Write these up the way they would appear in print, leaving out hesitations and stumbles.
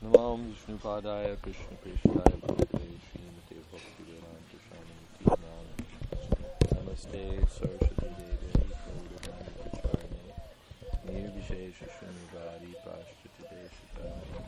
Namam Vishnupadaya Krishna Prishthaya Bhakti Srimate Bhaktivedanta Swami Namo Namaste Saraswati Devi Gaurani Pracharne Nirvishesha Shunyavadi Pashtati Deshitani.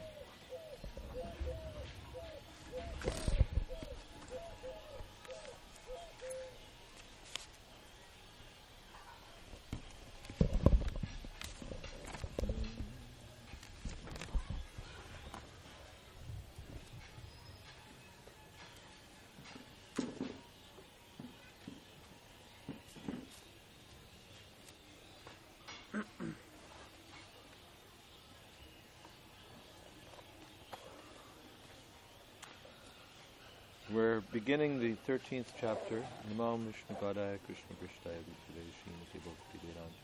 We're beginning the 13th chapter. Namam Vishnupadaya Krishna Prishthaya Bhakti Srimate Bhaktivedanta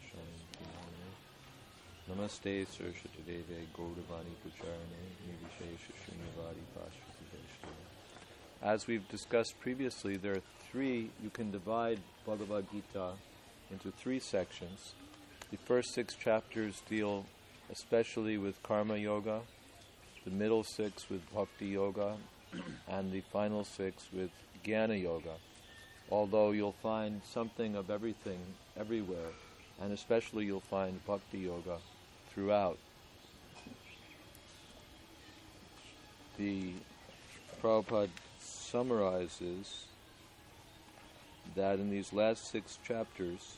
Swami Namaste Saraswati Devi Gauravani Pracharne Nirvishesha Shunyavadi Pashtati Deshitani. As we've discussed previously, there are three, you can divide Bhagavad Gita into three sections. The first 6 chapters deal especially with Karma Yoga, the middle 6 with Bhakti Yoga, and the final 6 with Jnana Yoga, although you'll find something of everything everywhere, and especially you'll find Bhakti Yoga throughout. The Prabhupada summarizes that in these last 6 chapters,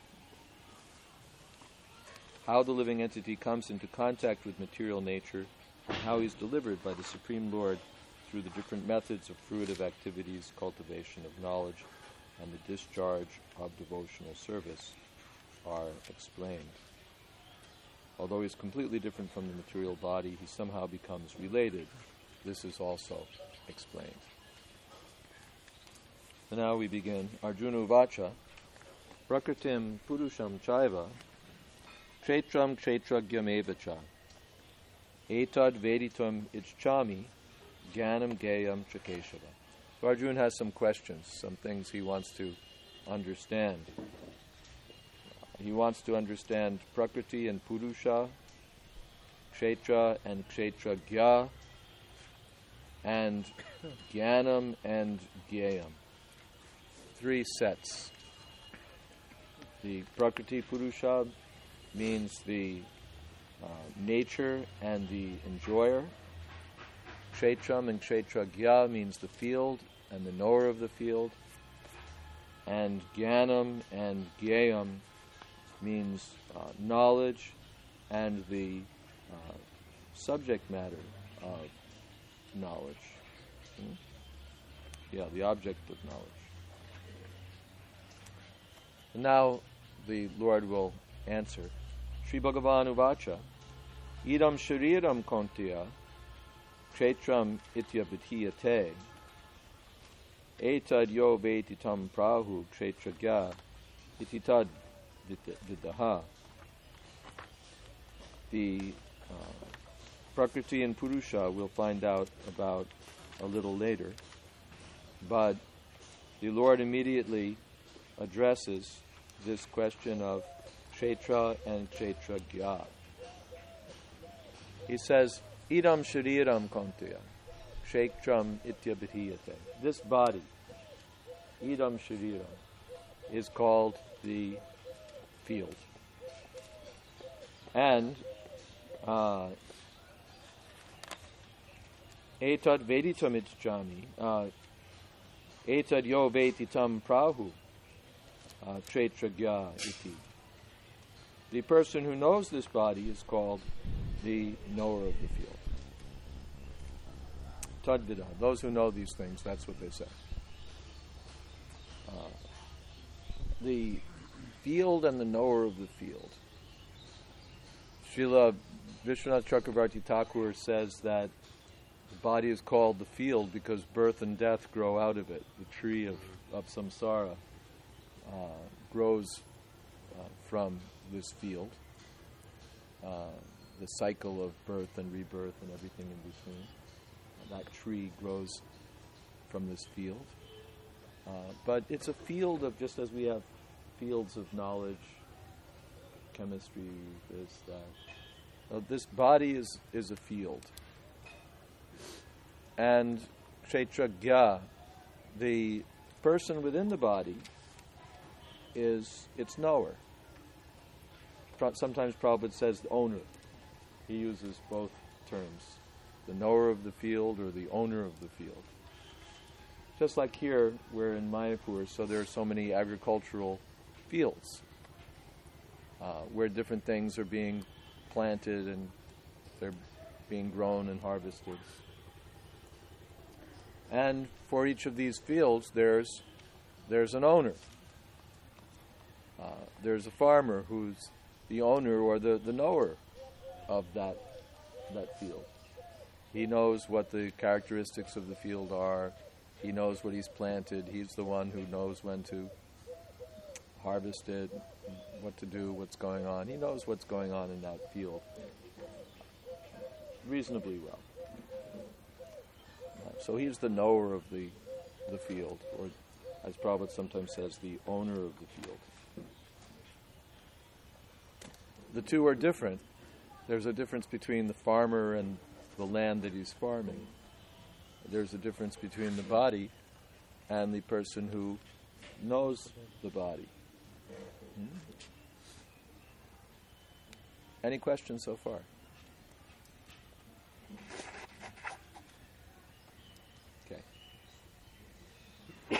how the living entity comes into contact with material nature, and how he's delivered by the Supreme Lord through the different methods of fruitive activities, cultivation of knowledge, and the discharge of devotional service are explained. Although he's completely different from the material body, he somehow becomes related. This is also explained. And now we begin. Arjuna Uvacha, Prakritim Purusham Chaiva, Kshetram Kshetragyam Evacha, Etad Veditam Ichchami, Jnanam Gayam Chakeshava. So Arjuna has some questions, some things he wants to understand. He wants to understand Prakriti and Purusha, Kshetra and Kshetragya, and Jnanam and Gyayam. 3 sets. The Prakriti Purusha means the nature and the enjoyer. Kshetram and Kshetragya means the field and the knower of the field. And Jnanam and Gyayam means knowledge and the subject matter of knowledge. The object of knowledge. And now the Lord will answer. Sri Bhagavan Uvacha, Idam Shariram Kontiya, Kshetram itya vidhiyate, etad yo vetitam prahu kshetragya ititad vidaha. The Prakriti and Purusha we'll find out about a little later, but the Lord immediately addresses this question of Kshetra and Kshetragya. He says, Idam shariram kontiya, kshetram ityabhihiyate. This body, idam shariram, is called the field. And etad veditam ichchami, etad yo vetitam prahu, kshetragya iti. The person who knows this body is called the knower of the field. Tadvida. Those who know these things, that's what they say. The field and the knower of the field. Srila Vishwanath Chakravarti Thakur says that the body is called the field because birth and death grow out of it. The tree of samsara grows from this field. The cycle of birth and rebirth and everything in between. That tree grows from this field. But it's a field of, just as we have fields of knowledge, chemistry, this, that. This body is a field. and kshetragya, the person within the body, is its knower. Sometimes Prabhupada says the owner. He uses both terms, the knower of the field or the owner of the field. Just like here, we're in Mayapur, so there are so many agricultural fields where different things are being planted and they're being grown and harvested. And for each of these fields, there's an owner. There's a farmer who's the owner or the knower of that field. He knows what the characteristics of the field are. He knows what he's planted. He's the one who knows when to harvest it, what to do, what's going on. He knows what's going on in that field reasonably well. So he's the knower of the field, or as Prabhupada sometimes says, the owner of the field. The two are different. There's a difference between the farmer and the land that he's farming. There's a difference between the body and the person who knows the body. Any questions so far? Okay.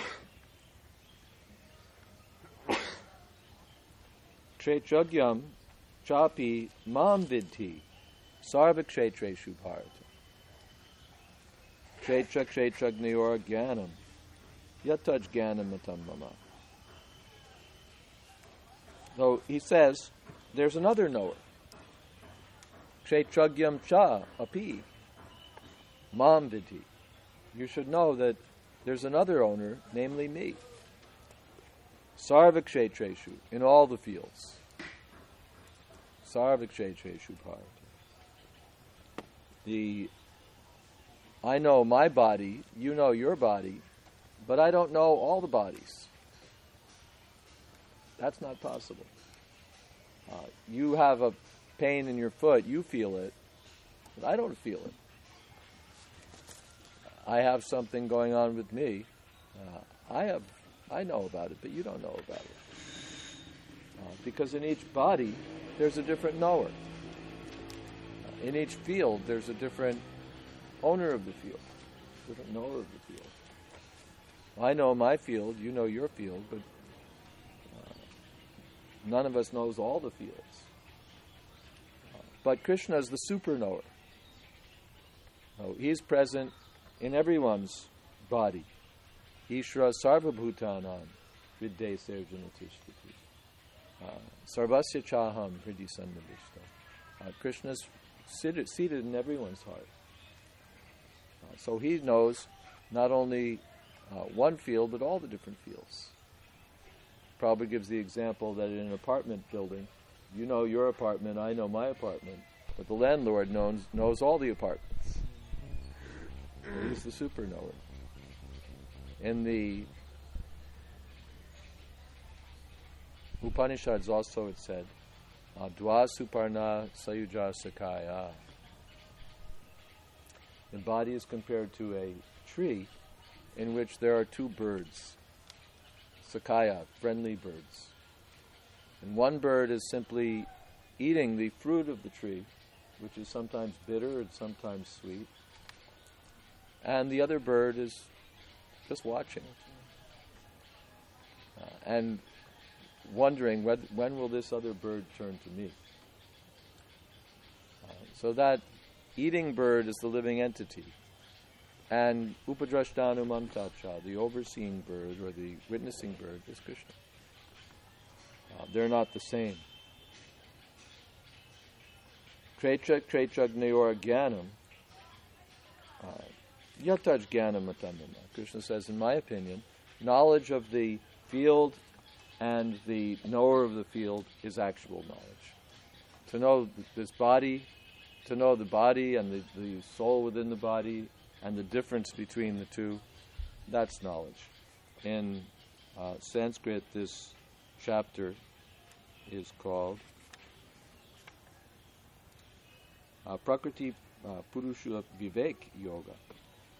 Kshetragyam chapi mam vidhi sarva kshetreshu bharata. Kshetra kshetragnayor jnanam yataj jnanam matam mama. So he says, there's another knower. Kshetragyam cha api mam vidhi. You should know that there's another owner, namely me. Sarva kshetreshu, in all the fields. Sarva kshetreshu bharata. I know my body, you know your body, but I don't know all the bodies. That's not possible. You have a pain in your foot, you feel it, but I don't feel it. I have something going on with me. I know about it, but you don't know about it. Because in each body, there's a different knower. In each field, there's a different owner of the field, different knower of the field. I know my field, you know your field, but none of us knows all the fields. But Krishna is the super knower. He's present in everyone's body. Ishra sarvabhutanam vidde serjanatishtiti. Sarvasya chaham hridi sannavishta. Krishna's seated in everyone's heart. So he knows not only one field, but all the different fields. Prabhupada gives the example that in an apartment building, you know your apartment, I know my apartment, but the landlord knows all the apartments. He's the super knower. In the Upanishads also it said, Dva suparna sayuja sakaya. The body is compared to a tree in which there are two birds, sakaya, friendly birds. And one bird is simply eating the fruit of the tree, which is sometimes bitter and sometimes sweet. And the other bird is just watching and wondering when will this other bird turn to me. So that eating bird is the living entity. And upadrashtanu mamtacha, the overseeing bird or the witnessing bird, is Krishna. They're not the same. Kshetragnayor jnanam yataj jnanam matamama. Krishna says, in my opinion, knowledge of the field and the knower of the field is actual knowledge. To know this body, to know the body and the soul within the body and the difference between the two, that's knowledge. In Sanskrit, this chapter is called Prakriti Purusha Vivek Yoga.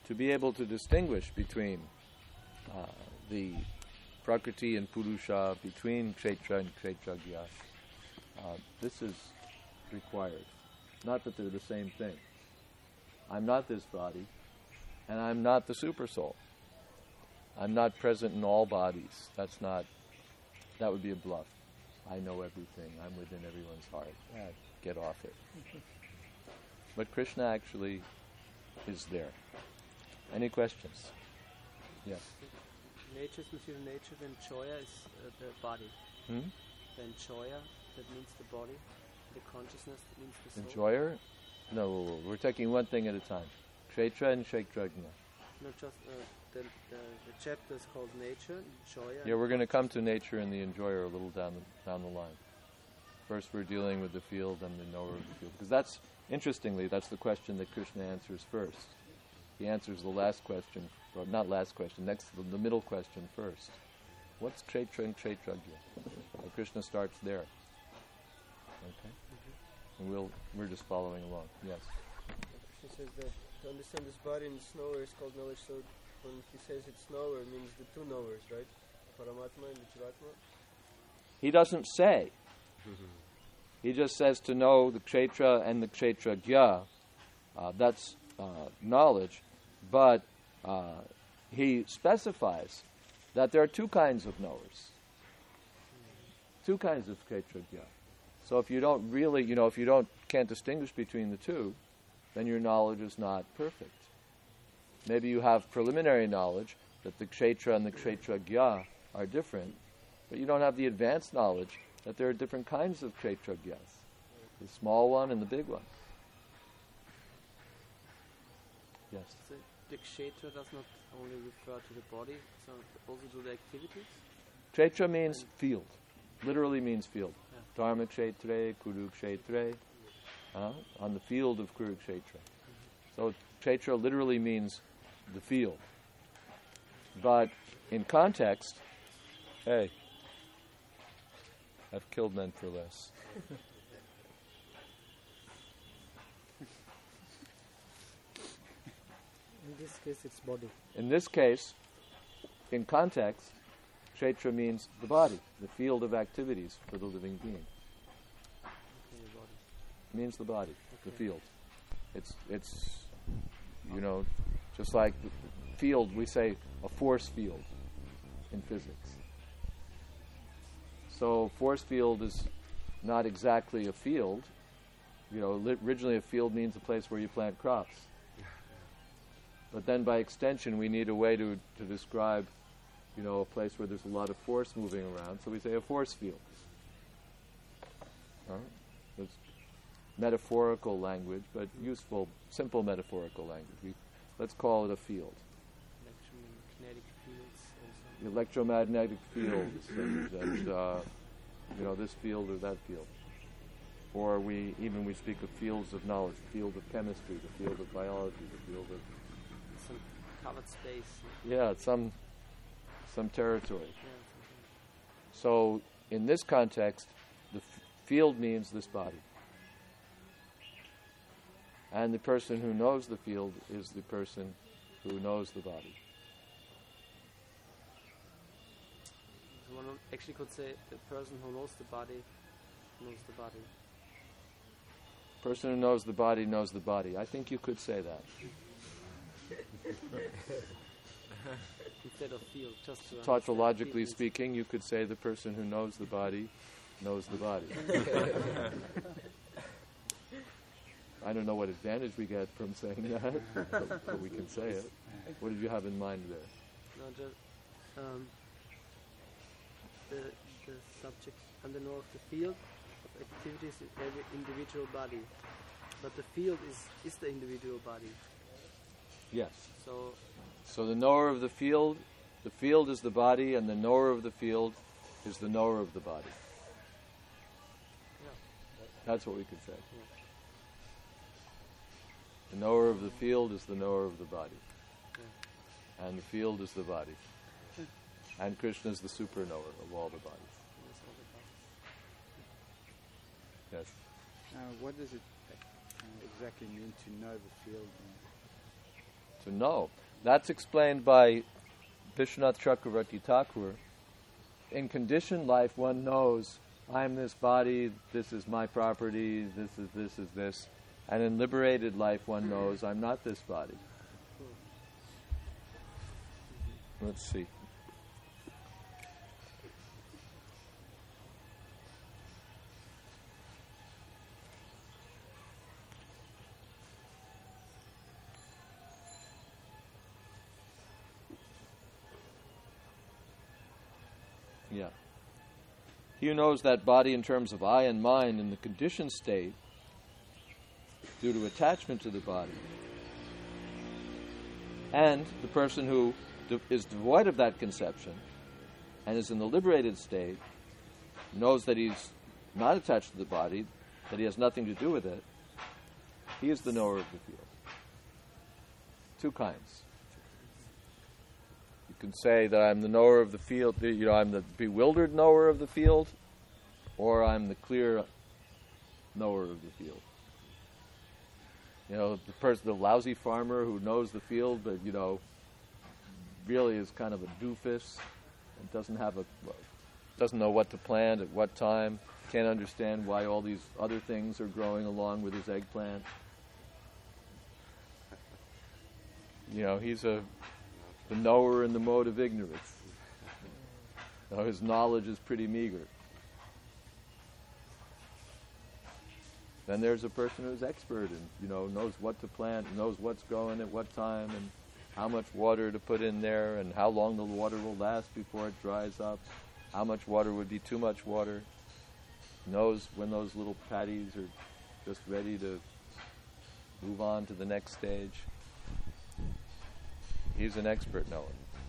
to be able to distinguish between the Prakriti and Purusha, between Kshetra and Kshetragya, this is required. Not that they're the same thing. I'm not this body, and I'm not the super soul. I'm not present in all bodies. That would be a bluff. I know everything. I'm within everyone's heart. Get off it. But Krishna actually is there. Any questions? Yes. Nature is material nature, then Choya is the body. Then Choya, that means the body. The consciousness, that means the soul. Enjoyer? No, we're taking one thing at a time. Kshetra and Kshetragya. No, just the chapter is called Nature, Choya. Yeah, we're going to come to nature and the enjoyer a little down the line. First we're dealing with the field and the knower of the field. Because that's, interestingly, that's the question that Krishna answers first. He answers the last question, or not last question, the middle question first. What's Kshetra and Kshetragya? So Krishna starts there. Okay? And we're just following along. Yes? Krishna says that to understand this body and this knower is called knowledge, so when he says it's knower, it means the two knowers, right? Paramatma and the Jivatma? He doesn't say. He just says to know the Kshetra and the Kshetragya. That's knowledge. But he specifies that there are two kinds of knowers. Two kinds of Kshetragya. So if you don't really, if you can't distinguish between the two, then your knowledge is not perfect. Maybe you have preliminary knowledge that the Kshetra and the Kshetragya are different, but you don't have the advanced knowledge that there are different kinds of Kshetragyas. The small one and the big one. Yes? So the Kshetra does not only refer to the body, so also to the activities? Kshetra means field. Literally means field. Dharma Kshetre, Kuru Kshetre. On the field of Kuru Kshetra. So Kshetra literally means the field. But in context, hey, I've killed men for less. In this case, it's body. In this case, in context, Kshetra means the body, the field of activities for the living being. It means the body, the field. It's just like the field, we say a force field in physics. So force field is not exactly a field. Originally a field means a place where you plant crops. But then by extension we need a way to describe, a place where there's a lot of force moving around. So we say a force field. It's metaphorical language, but useful, simple metaphorical language. Let's call it a field. Electromagnetic fields also. The electromagnetic fields and this field or that field. Or we speak of fields of knowledge, the field of chemistry, the field of biology, the field of some covered space. Yeah, some territory. Yeah, so in this context, the field means this body. And the person who knows the field is the person who knows the body. So one actually could say the person who knows the body knows the body. Person who knows the body knows the body. I think you could say that. Instead of field, just to tautologically speaking, you could say the person who knows the body knows the body. I don't know what advantage we get from saying that, but we can say it. What did you have in mind there? No, just the subject and the know of the field of activities in every individual body, but the field is the individual body. Yes. So the knower of the field is the body, and the knower of the field is the knower of the body. Yeah. That's what we could say. Yeah. The knower of the field is the knower of the body. Yeah. And the field is the body. And Krishna is the super knower of all the bodies. Yes. What does it exactly mean to know the field? to know. That's explained by Vishwanath Chakravarti Thakur. In conditioned life, one knows, I'm this body, this is my property, this is this. And in liberated life, one knows, I'm not this body. Let's see. Yeah. He who knows that body in terms of I and mine in the conditioned state, due to attachment to the body, and the person who is devoid of that conception and is in the liberated state, knows that he's not attached to the body, that he has nothing to do with it, he is the knower of the field. Two kinds. You can say that I'm the knower of the field, I'm the bewildered knower of the field, or I'm the clear knower of the field. The lousy farmer who knows the field, but, really is kind of a doofus and doesn't know what to plant at what time, can't understand why all these other things are growing along with his eggplant. He's the knower in the mode of ignorance. His knowledge is pretty meager. Then there's a person who's expert and knows what to plant, knows what's growing at what time, and how much water to put in there, and how long the water will last before it dries up, how much water would be too much water, knows when those little patties are just ready to move on to the next stage. He's an expert knower.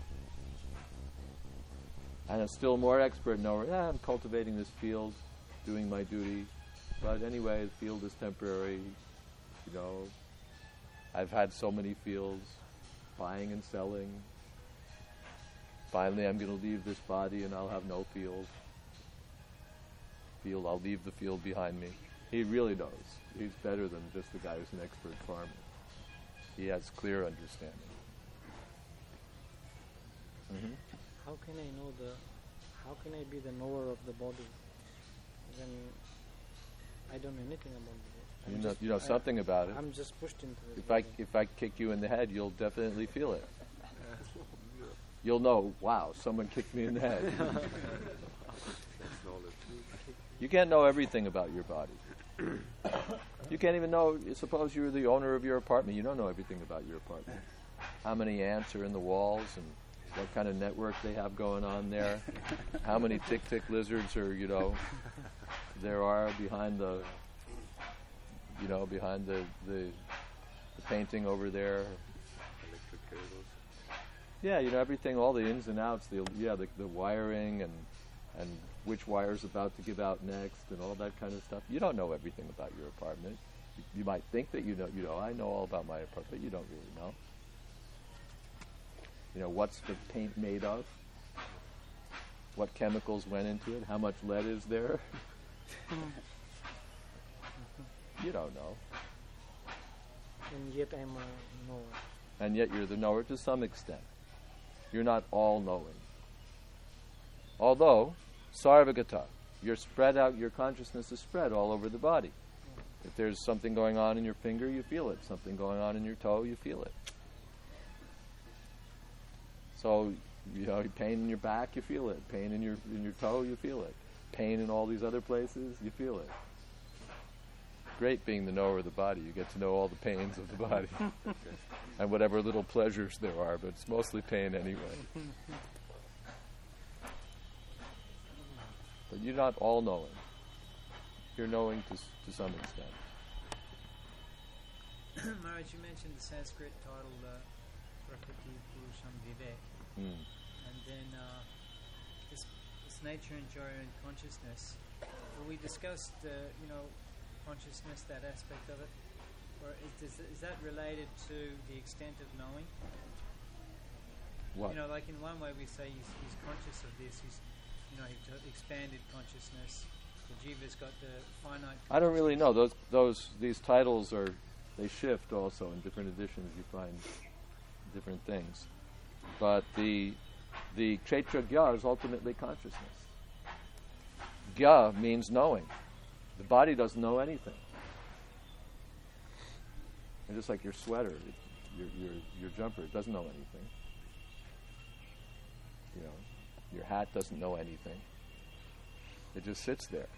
And a still more expert knower, I'm cultivating this field, doing my duty, but anyway, the field is temporary, I've had so many fields, buying and selling. Finally, I'm going to leave this body and I'll have no field. I'll leave the field behind me. He really knows. He's better than just the guy who's an expert farmer. He has clear understanding. Mm-hmm. How can I be the knower of the body when I don't know anything about the body? You know something about it. I'm just pushed into it. If I kick you in the head, you'll definitely feel it. You'll know, wow, someone kicked me in the head. You can't know everything about your body. You can't even know, suppose you're the owner of your apartment, you don't know everything about your apartment. How many ants are in the walls and what kind of network they have going on there. How many tick-tick lizards are, there are behind the painting over there. Electric cables. Yeah, everything, all the ins and outs, the wiring and which wire's about to give out next and all that kind of stuff. You don't know everything about your apartment. You might think that you know, I know all about my apartment, but you don't really know. What's the paint made of? What chemicals went into it? How much lead is there? You don't know. And yet I'm a knower. And yet you're the knower to some extent. You're not all knowing. Although, sarvagata, you're spread out, your consciousness is spread all over the body. If there's something going on in your finger, you feel it. Something going on in your toe, you feel it. So, pain in your back, you feel it. Pain in your toe, you feel it. Pain in all these other places, you feel it. Great being the knower of the body. You get to know all the pains of the body. And whatever little pleasures there are, but it's mostly pain anyway. But you're not all knowing. You're knowing to some extent. Maharaj, you mentioned the Sanskrit title, Prakriti Purusham Vivek. And then this nature and joy and consciousness. Well, we discussed, consciousness, that aspect of it. Or is that related to the extent of knowing? What? Like in one way we say he's conscious of this. He's expanded consciousness. The jiva's got the finite. I don't really know. These titles they shift also in different editions. You find different things. But the Kshetra Gya is ultimately consciousness. Gya means knowing. The body doesn't know anything. And just like your sweater, your jumper, it doesn't know anything. You know, your hat doesn't know anything. It just sits there.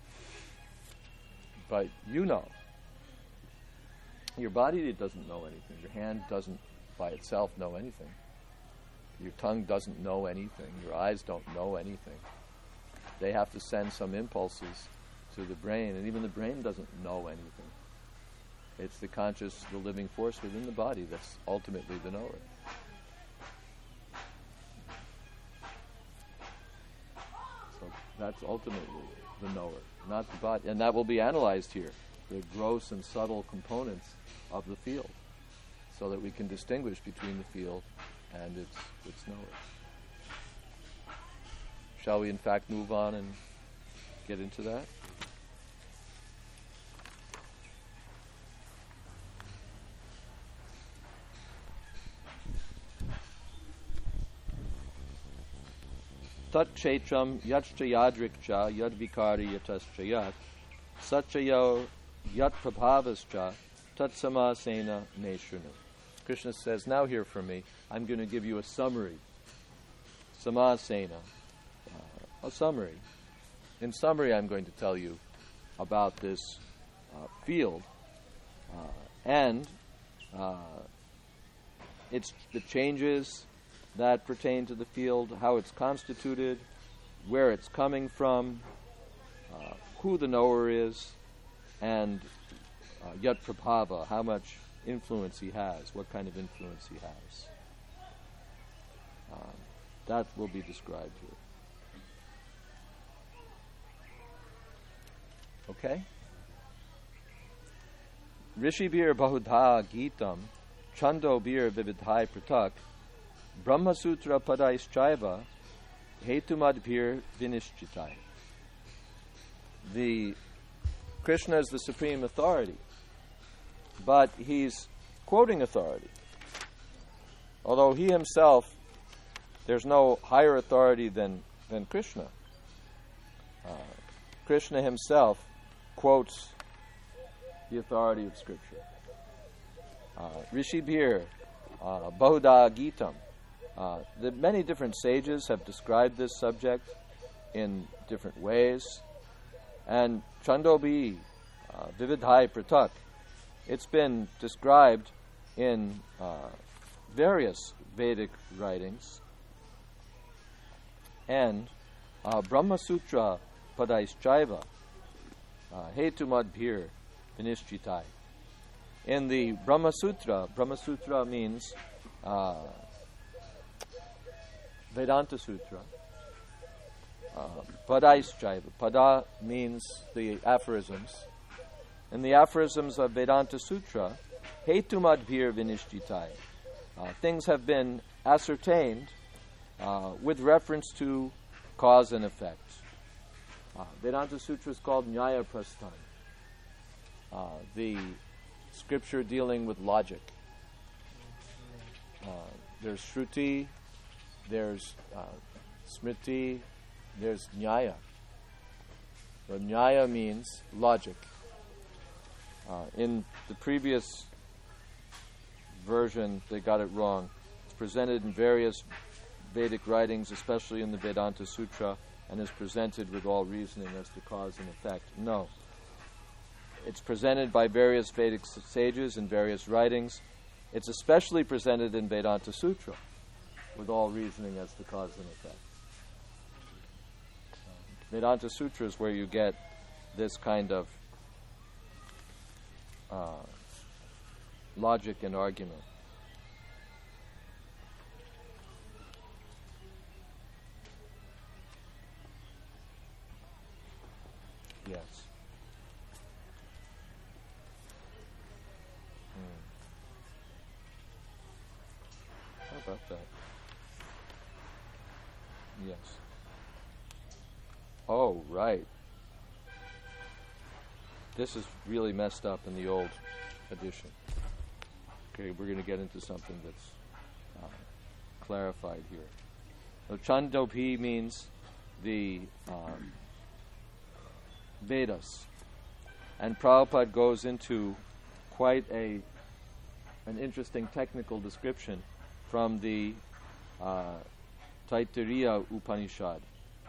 But you know. Your body doesn't know anything. Your hand doesn't by itself know anything. Your tongue doesn't know anything. Your eyes don't know anything. They have to send some impulses to the brain, and even the brain doesn't know anything. It's the conscious, the living force within the body that's ultimately the knower. So that's ultimately the knower, not the body. And that will be analyzed here, the gross and subtle components of the field, so that we can distinguish between the field and its knower. Shall we in fact move on and get into that? Tat kshetram yatcha yadrikcha yad vikari yatascha yat satchayo yat prabhavascha tat samasena me shrunu. Krishna says, now hear from me. I'm going to give you a summary. Samasena. A summary. In summary, I'm going to tell you about this field and it's the changes that pertain to the field, how it's constituted, where it's coming from, who the knower is, and yat prabhava, how much influence he has, what kind of influence he has. That will be described here. Okay? Rishibir bahudha gitam chandobir vividhai pratak Brahmasutra padaischaiva hetumadbhir vinishchitai. The Krishna is the supreme authority, but he's quoting authority. Although he himself, there's no higher authority than Krishna. Krishna himself quotes the authority of Scripture. Rishibhir Bahudha Gitam. The many different sages have described this subject in different ways. And Chandobi Vividhai Pratak, it's been described in various Vedic writings. And Brahma Sutra Padaischaiva Hetumadbhir Vinishchitai. In the Brahma Sutra means Vedanta Sutra. Padaischaiva. Pada means the aphorisms. In the aphorisms of Vedanta Sutra, Hetumadbhir Vinishchitai. Things have been ascertained with reference to cause and effect. Vedanta Sutra is called Nyaya Prasthan. The scripture dealing with logic. There's Shruti, there's Smriti, there's Nyaya. So Nyaya means logic. In the previous version, they got it wrong. It's presented in various Vedic writings, especially in the Vedanta Sutra, and is presented with all reasoning as to cause and effect. No. It's presented by various Vedic sages in various writings. It's especially presented in Vedanta Sutra with all reasoning as to cause and effect. Vedanta Sutra is where you get this kind of logic and argument. Yes. How about that? Yes. Oh, right. This is really messed up in the old edition. Okay, we're going to get into something that's clarified here. So Chandogya means the Vedas. And Prabhupada goes into quite an interesting technical description from the Taittiriya Upanishad.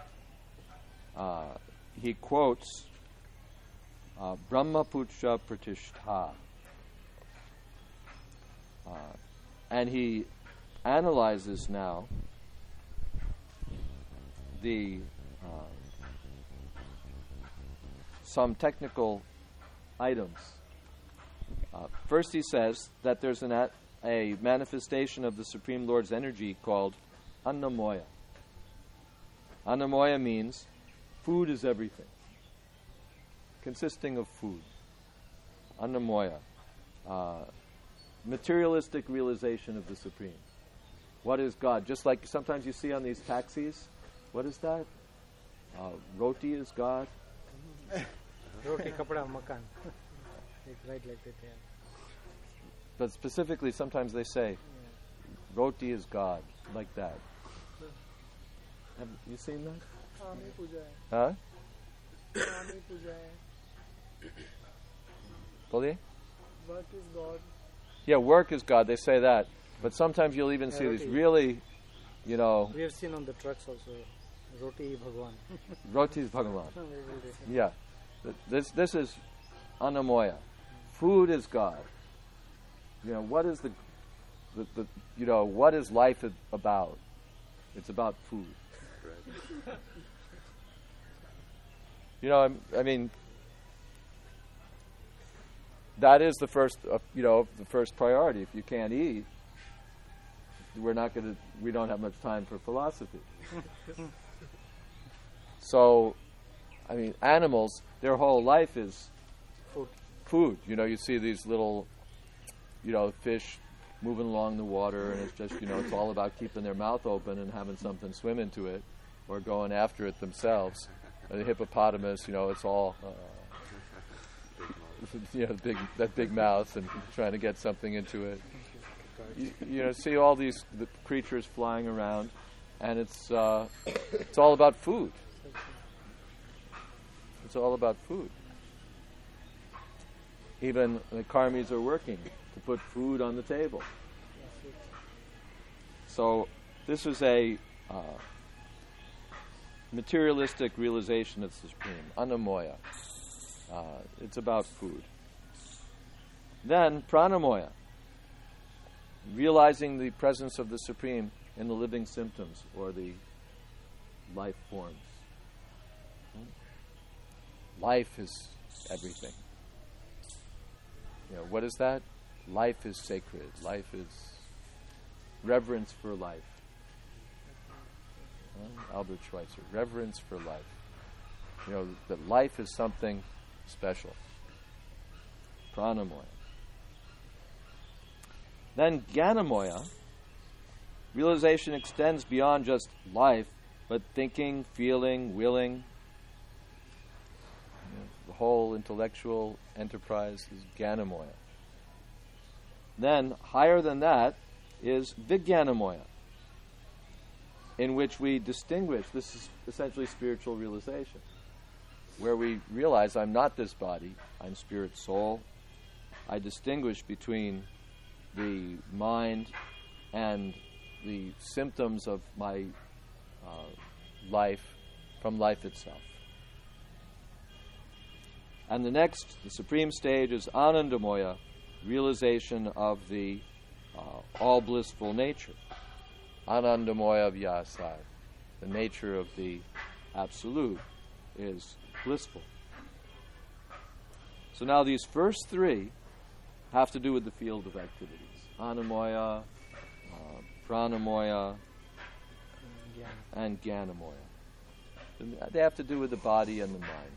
He quotes Brahmaputra Pratishtha. And he analyzes now the some technical items. First, he says that there's a manifestation of the Supreme Lord's energy called Annamoya. Annamoya means food is everything, consisting of food. Annamoya. Materialistic realization of the Supreme. What is God? Just like sometimes you see on these taxis, what is that? Roti is God. Roti, kapda, makan. It's right like that, yeah. But specifically, sometimes they say, roti is God, like that. Have you seen that? Huh? Boliye? Work is God. Yeah, work is God. They say that. But sometimes you'll even see these really, We have seen on the trucks also, Roti Bhagwan. Roti is Bhagavan. Yeah. This is Annamoya. Food is God. What is the what is life about? It's about food. I mean, that is the first, the first priority. If you can't eat, we don't have much time for philosophy. So, I mean, animals, their whole life is food. You see these little, fish moving along the water, and it's just, it's all about keeping their mouth open and having something swim into it, or going after it themselves. The hippopotamus, it's all, that big mouth and trying to get something into it. See all the creatures flying around, and it's all about food. It's all about food. Even the karmis are working to put food on the table. So this is a materialistic realization of the Supreme, Annamoya. It's about food. Then Pranamoya, realizing the presence of the Supreme in the living symptoms or the life forms. Life is everything. What is that? Life is sacred. Life is reverence for life. Albert Schweitzer, reverence for life. That life is something special. Pranamoya. Then Gyanamoya, realization extends beyond just life, but thinking, feeling, willing. The whole intellectual enterprise is Gyanamoya. Then, higher than that, is Vijnanamoya, in which we distinguish, this is essentially spiritual realization, where we realize I'm not this body, I'm spirit soul. I distinguish between the mind and the symptoms of my life from life itself. And the supreme stage is Anandamoya, realization of the all blissful nature. Anandamoya Vyasar, the nature of the Absolute, is blissful. So now these first three have to do with the field of activities. Anamoya, Pranamoya, and Gyanamoya. They have to do with the body and the mind.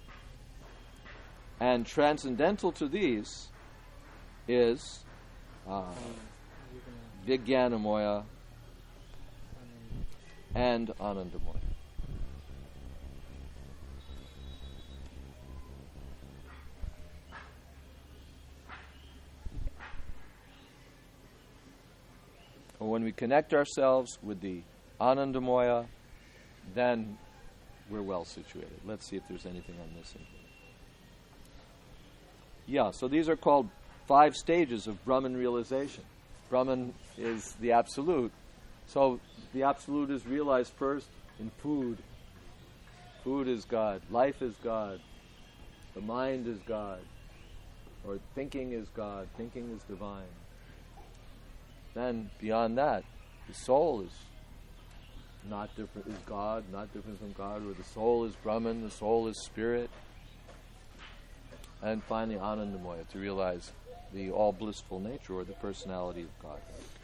And transcendental to these is Vijnanamoya and Anandamoya. And when we connect ourselves with the Anandamoya, then we're well situated. Let's see if there's anything I'm missing here. Yeah, so these are called 5 stages of Brahman realization. Brahman is the absolute. So the absolute is realized first in food. Food is God. Life is God. The mind is God. Or thinking is God. Thinking is divine. Then beyond that, the soul is not different, is God, not different from God, or the soul is Brahman, the soul is spirit. And finally, Anandamoya, to realize the all blissful nature or the personality of God.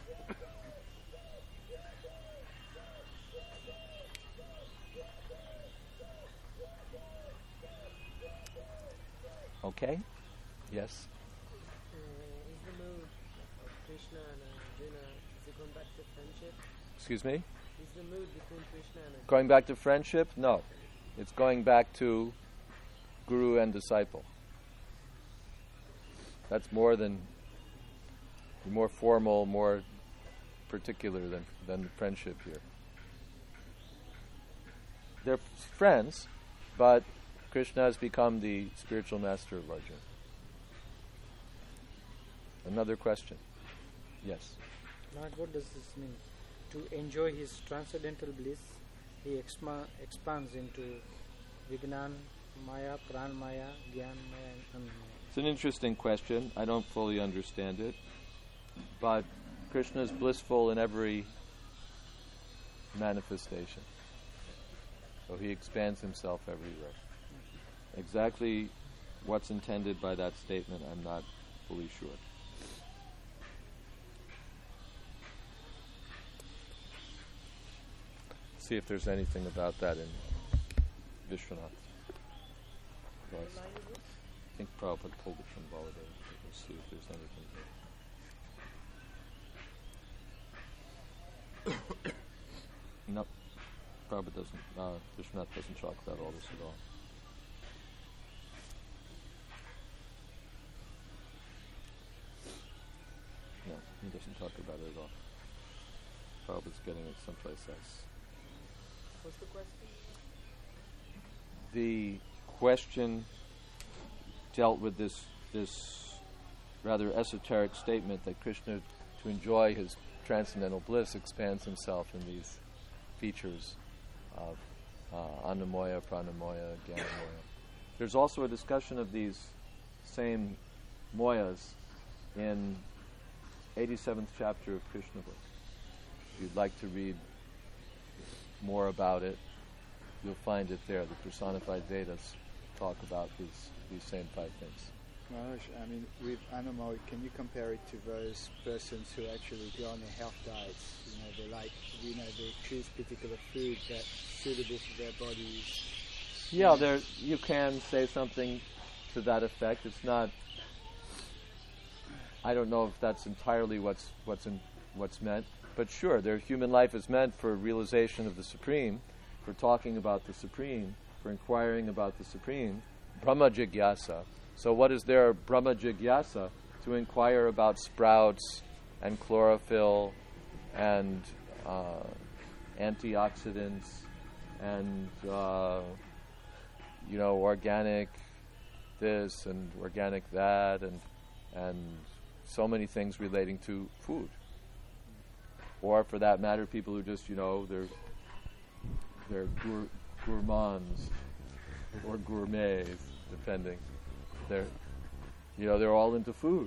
Okay? Yes? Is the mood of Krishna and Arjuna, is it going back to friendship? Excuse me? Is the mood between Krishna and Arjuna? Going back to friendship? No. It's going back to guru and disciple. That's more formal, more particular than friendship here. They're friends, but Krishna has become the spiritual master of Arjuna. Another question? Yes. Lord, what does this mean? To enjoy his transcendental bliss, he expands into Vignan Maya, Pran Maya, Gyan Maya, and Anmaya. It's an interesting question. I don't fully understand it. But Krishna is blissful in every manifestation. So he expands himself everywhere. Exactly what's intended by that statement, I'm not fully sure. See if there's anything about that in Vishwanath. I think Prabhupada pulled it from Baladev. We'll see if there's anything there. Nope. Prabhupada doesn't, Vishwanath doesn't talk about all this at all. No, he doesn't talk about it at all. Prabhupada's getting it someplace else. What's the question? The question dealt with this rather esoteric statement that Krishna, to enjoy his transcendental bliss, expands himself in these features of Annamoya, Pranamoya, Gyanamoya. There's also a discussion of these same moyas in 87th chapter of Krishna book. If you'd like to read more about it, you'll find it there. The personified Vedas talk about these same 5 things. Maharaj, I mean, with animal, can you compare it to those persons who actually go on a health diets? They choose particular food that's suitable for their bodies. Yeah, you can say something to that effect. It's not. I don't know if that's entirely what's meant, but sure, their human life is meant for realization of the Supreme, for talking about the Supreme, for inquiring about the Supreme. Brahma Jigyasa. So what is their Brahma Jigyasa? To inquire about sprouts and chlorophyll and antioxidants and organic this and organic that and so many things relating to food. Or for that matter, people who just they're gourmands or gourmets, depending. They're all into food.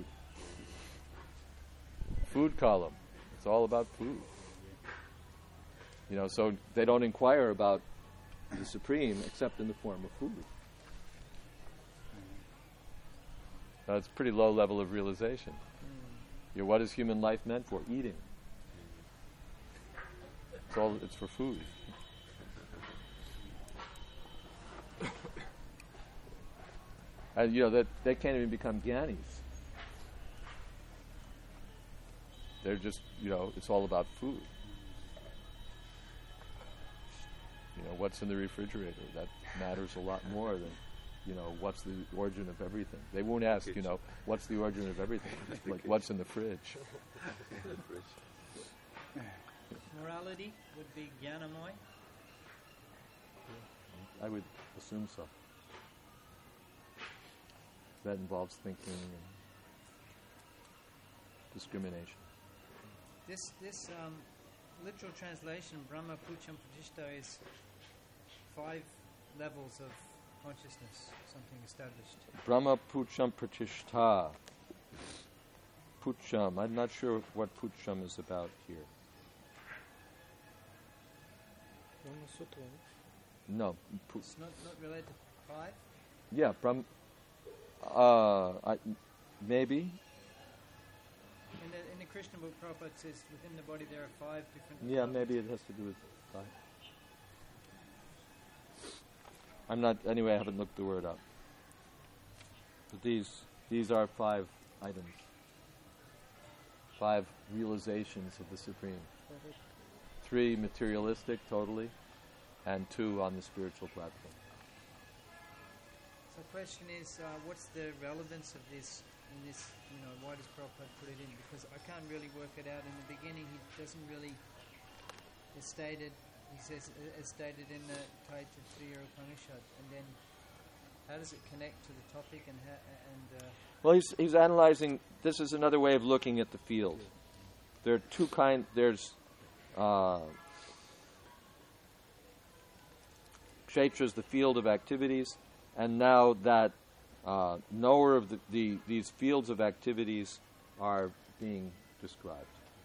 Food column. It's all about food. So they don't inquire about the Supreme except in the form of food. That's a pretty low level of realization. What is human life meant for? Eating. It's for food. And that they can't even become gyanis. They're just, it's all about food. What's in the refrigerator? That matters a lot more than, what's the origin of everything. They won't ask, what's the origin of everything? Like, what's in the fridge? Morality would be Gyanamoy. I would assume so. That involves thinking and discrimination. This literal translation, Brahma Pucham Pratishta, is 5 levels of consciousness, something established. Brahma Pucham Pratishta. Pucham. I'm not sure what Pucham is about here. Brahma Sutra. No. It's not related to 5? Yeah, maybe. In the Krishna book, Prabhupada says within the body there are 5 different... Yeah, maybe it has to do with 5. Anyway, I haven't looked the word up. But these are 5 items. 5 realizations of the Supreme. 3 materialistic, totally, and 2 on the spiritual platform. So the question is, what's the relevance of this in this, why does Prabhupada put it in? Because I can't really work it out. In the beginning, he doesn't really, he stated in the Taittiriya Upanishad, and then how does it connect to the topic Well, he's analyzing, this is another way of looking at the field. There are 2 kinds, there's Kshetra is the field of activities, and now that knower of these fields of activities are being described.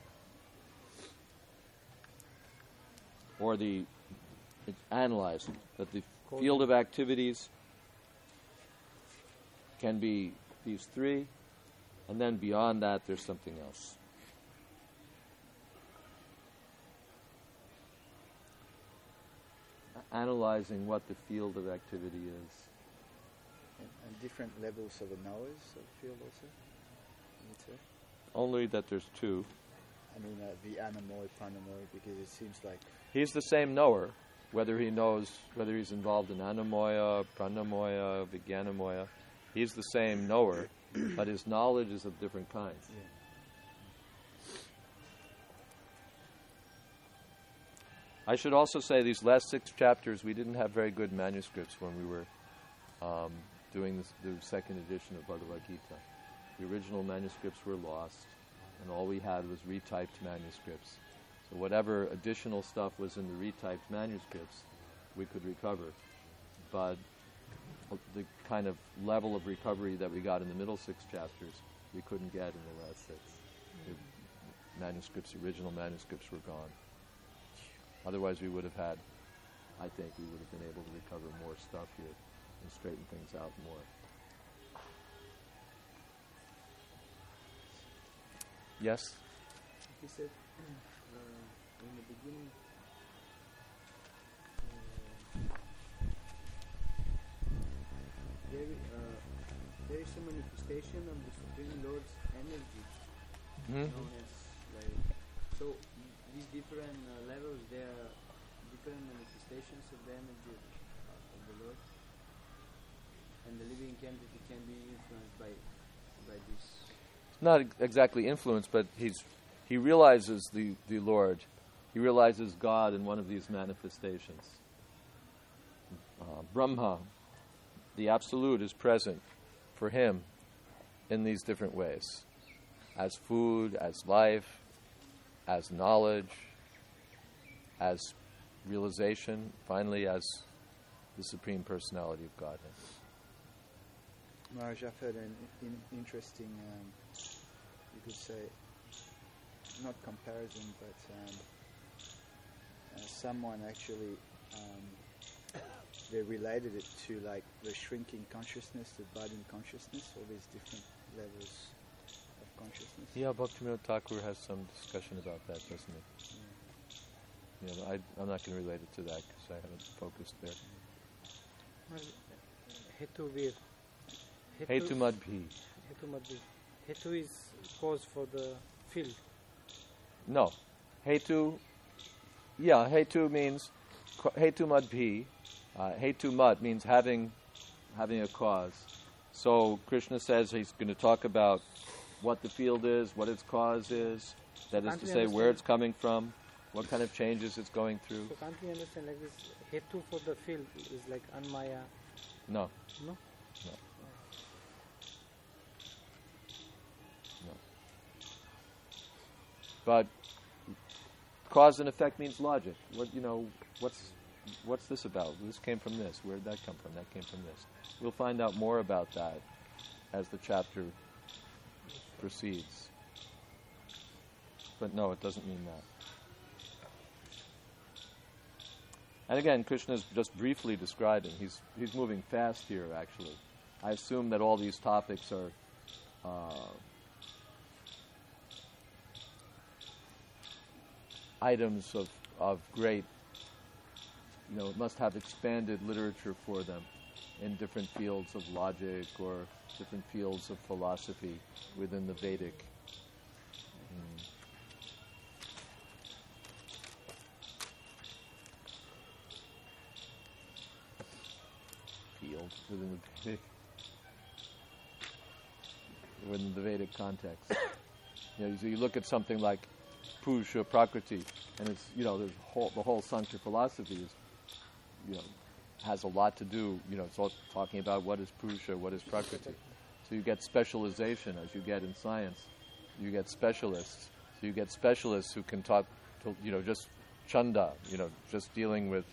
Or it's analyzed, that the field of activities can be these 3, and then beyond that there's something else. Analyzing what the field of activity is. And different levels of the knowers of the field also? Only that there's 2. I mean, the anamoy, pranamoy, because it seems like... He's the same knower, whether he's involved in anamoya, pranamoya, vijnanamoya. He's the same knower, but his knowledge is of different kinds. Yeah. I should also say these last 6 chapters, we didn't have very good manuscripts when we were doing the second edition of Bhagavad Gita. The original manuscripts were lost, and all we had was retyped manuscripts. So whatever additional stuff was in the retyped manuscripts, we could recover. But the kind of level of recovery that we got in the middle 6 chapters, we couldn't get in the last 6. The original manuscripts were gone. Otherwise we would have had, I think we would have been able to recover more stuff here and straighten things out more. Yes? He said in the beginning there is a manifestation of the Supreme Lord's energy known as so these different levels, they are different manifestations of the energy of the Lord, and the living entity can be influenced by this. Not exactly influenced, but he realizes the Lord. He realizes God in one of these manifestations. Brahma, the Absolute, is present for him in these different ways. As food, as life, as knowledge, as realization, finally as the Supreme Personality of Godhead. Maharaj, I've heard an interesting, you could say, not comparison, but someone actually, they related it to like the shrinking consciousness, the budding consciousness, all these different levels of consciousness. Yeah, Bhaktivinoda Thakur has some discussion about that, doesn't he? Yeah, I'm not going to relate it to that because I haven't focused there. Hetu Vir. Hetu Madbhi. Hetu is cause for the field. No. Hetu means, Hetu Madbhi. Hetu Mad means having a cause. So Krishna says he's going to talk about what the field is, what its cause is, that is Can't to we say where understand- it's coming from, what kind of changes it's going through. So can't we understand like this hetu for the field is like anmaya? No. No? No. No. But cause and effect means logic. What's this about? This came from this. Where did that come from? That came from this. We'll find out more about that as the chapter proceeds. But no, it doesn't mean that. And again, Krishna is just briefly describing. He's moving fast here, actually. I assume that all these topics are items of great, must have expanded literature for them in different fields of logic or different fields of philosophy within the Vedic. Field within the Vedic context. So you look at something like Purusha Prakriti, and it's the whole Sankhya philosophy is has a lot to do. It's all talking about what is Purusha, what is Prakriti. So you get specialization as you get in science. You get specialists. So you get specialists who can talk to just chanda, just dealing with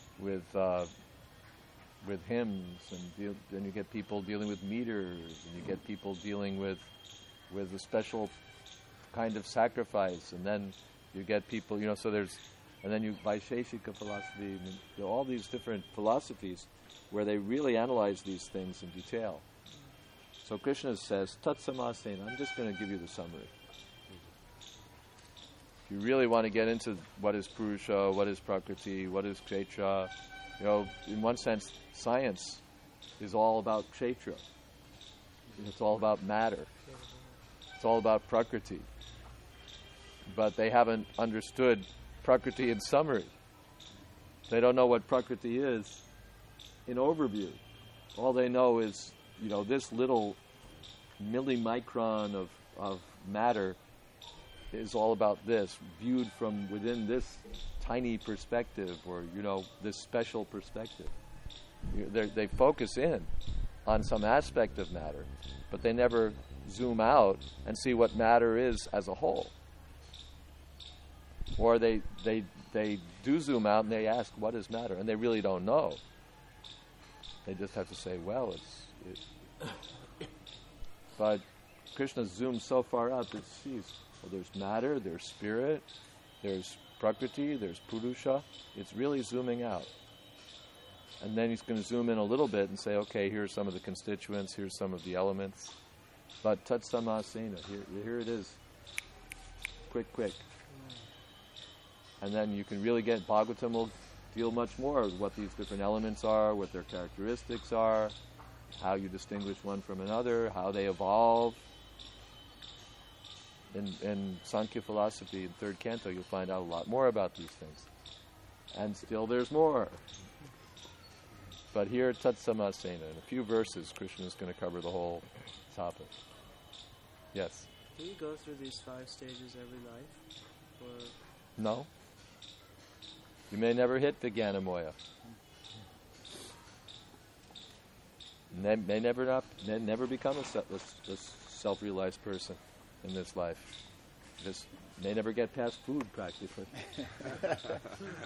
hymns, and then you get people dealing with meters, and you get people dealing with a special kind of sacrifice, and then you get people, so there's, and then you Vaisheshika philosophy, all these different philosophies where they really analyze these things in detail. So Krishna says, Tat Samasena, I'm just going to give you the summary. If you really want to get into what is Purusha, what is Prakriti, what is Kshetra, in one sense, science is all about Kshetra. It's all about matter. It's all about Prakriti. But they haven't understood Prakriti in summary. They don't know what Prakriti is in overview. All they know is, this little millimicron of matter is all about this, viewed from within this tiny perspective, or, this special perspective. They focus in on some aspect of matter, but they never zoom out and see what matter is as a whole. Or they do zoom out and they ask, what is matter? And they really don't know. They just have to say, well, but Krishna zooms so far out that sees, there's matter, there's spirit, there's Prakriti, there's Purusha. It's really zooming out. And then he's going to zoom in a little bit and say, okay, here's some of the constituents, here's some of the elements. But Tat Samasena, here it is. Quick. And then you can really get, Bhagavatam will deal much more with what these different elements are, what their characteristics are, how you distinguish one from another, how they evolve. In Sankhya philosophy, in third canto, you'll find out a lot more about these things. And still there's more. But here, Tat Samasena, in a few verses, Krishna is going to cover the whole topic. Yes? Do you go through these 5 stages every life? Or No. You may never hit Vijnanamoya. May never become a self-realized person in this life. Just may never get past food, practically. Jnanamaya,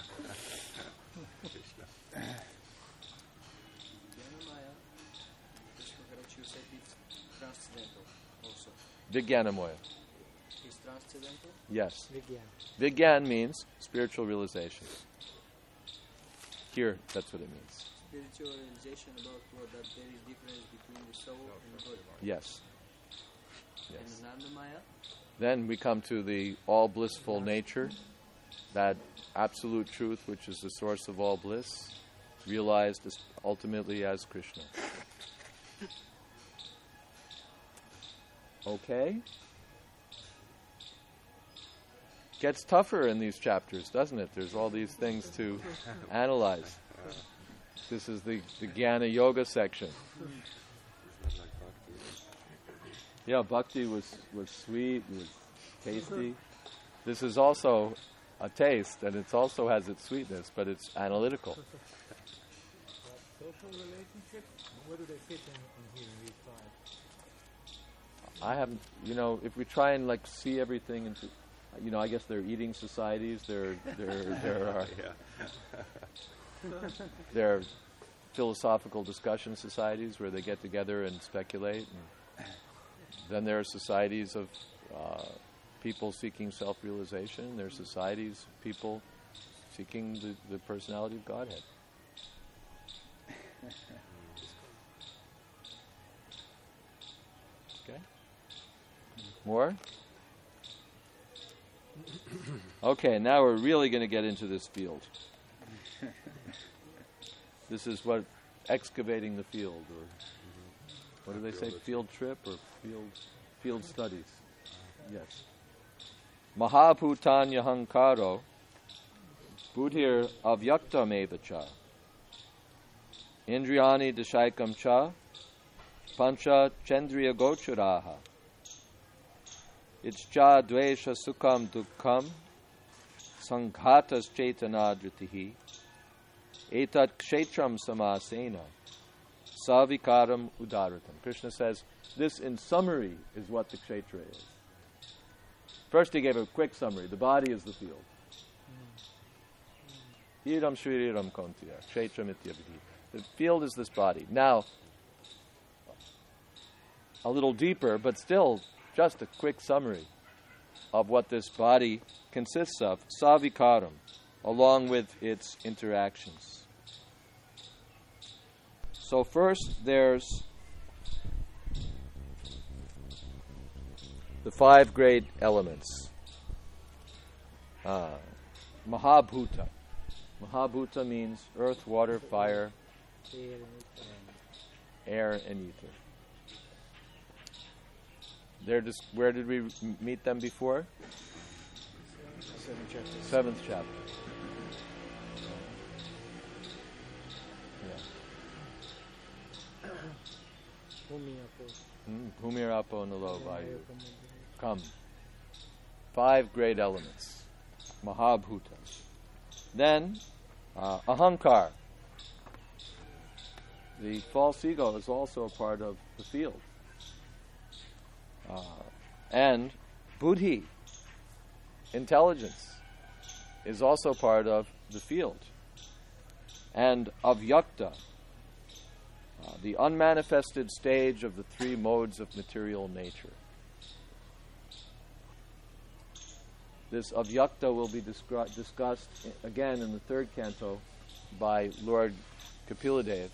Krishna Maharaj, you said it's transcendental also. Vijnanamoya. It's transcendental? Yes. Vigyan. Vigyan means spiritual realization. Here, that's what it means. Spiritual realization about what, that there is difference between the soul and the body. Yes. And Anandamaya? Then we come to the all blissful nature, that absolute truth which is the source of all bliss, realized ultimately as Krishna. Okay? Gets tougher in these chapters, doesn't it? There's all these things to analyze. This is the Jnana Yoga section. Yeah, bhakti was sweet, was tasty. This is also a taste, and it also has its sweetness, but it's analytical. Social relationships, where do they fit in here in these five? I haven't, if we try and like see everything into, I guess there are eating societies, there are philosophical discussion societies where they get together and speculate. And then there are societies of people seeking self-realization. There are societies of people seeking the personality of Godhead. Okay? More? Okay, now we're really going to get into this field. This is what excavating the field, or what do they say? Field trip or field studies? Yes. Mahabhutanya hankaro buddhir avyaktam evacha indriyani dashaikam cha pancha chendriya gocharaha iccha dvesha sukham dukkham sanghatas chetanadritihi etat kshetram samasena savikaram udaratam. Krishna says, this in summary is what the kshetra is. First he gave a quick summary. The body is the field. Iram shriram kontiya, kshetram ityabhiti. The field is this body. Now, a little deeper, but still just a quick summary of what this body consists of, savikaram, along with its interactions. So first there's the five great elements. Mahabhuta. Mahabhuta means earth, water, fire, air, and ether. Where did we meet them before? Seventh chapter. Bhumir apo nalo vayu. Come. Five great elements. Mahabhuta. Then, ahankar. The false ego is also a part of the field. And buddhi, intelligence, is also part of the field. And avyakta, the unmanifested stage of the three modes of material nature. This avyakta will be discussed again in the third canto by Lord Kapiladev.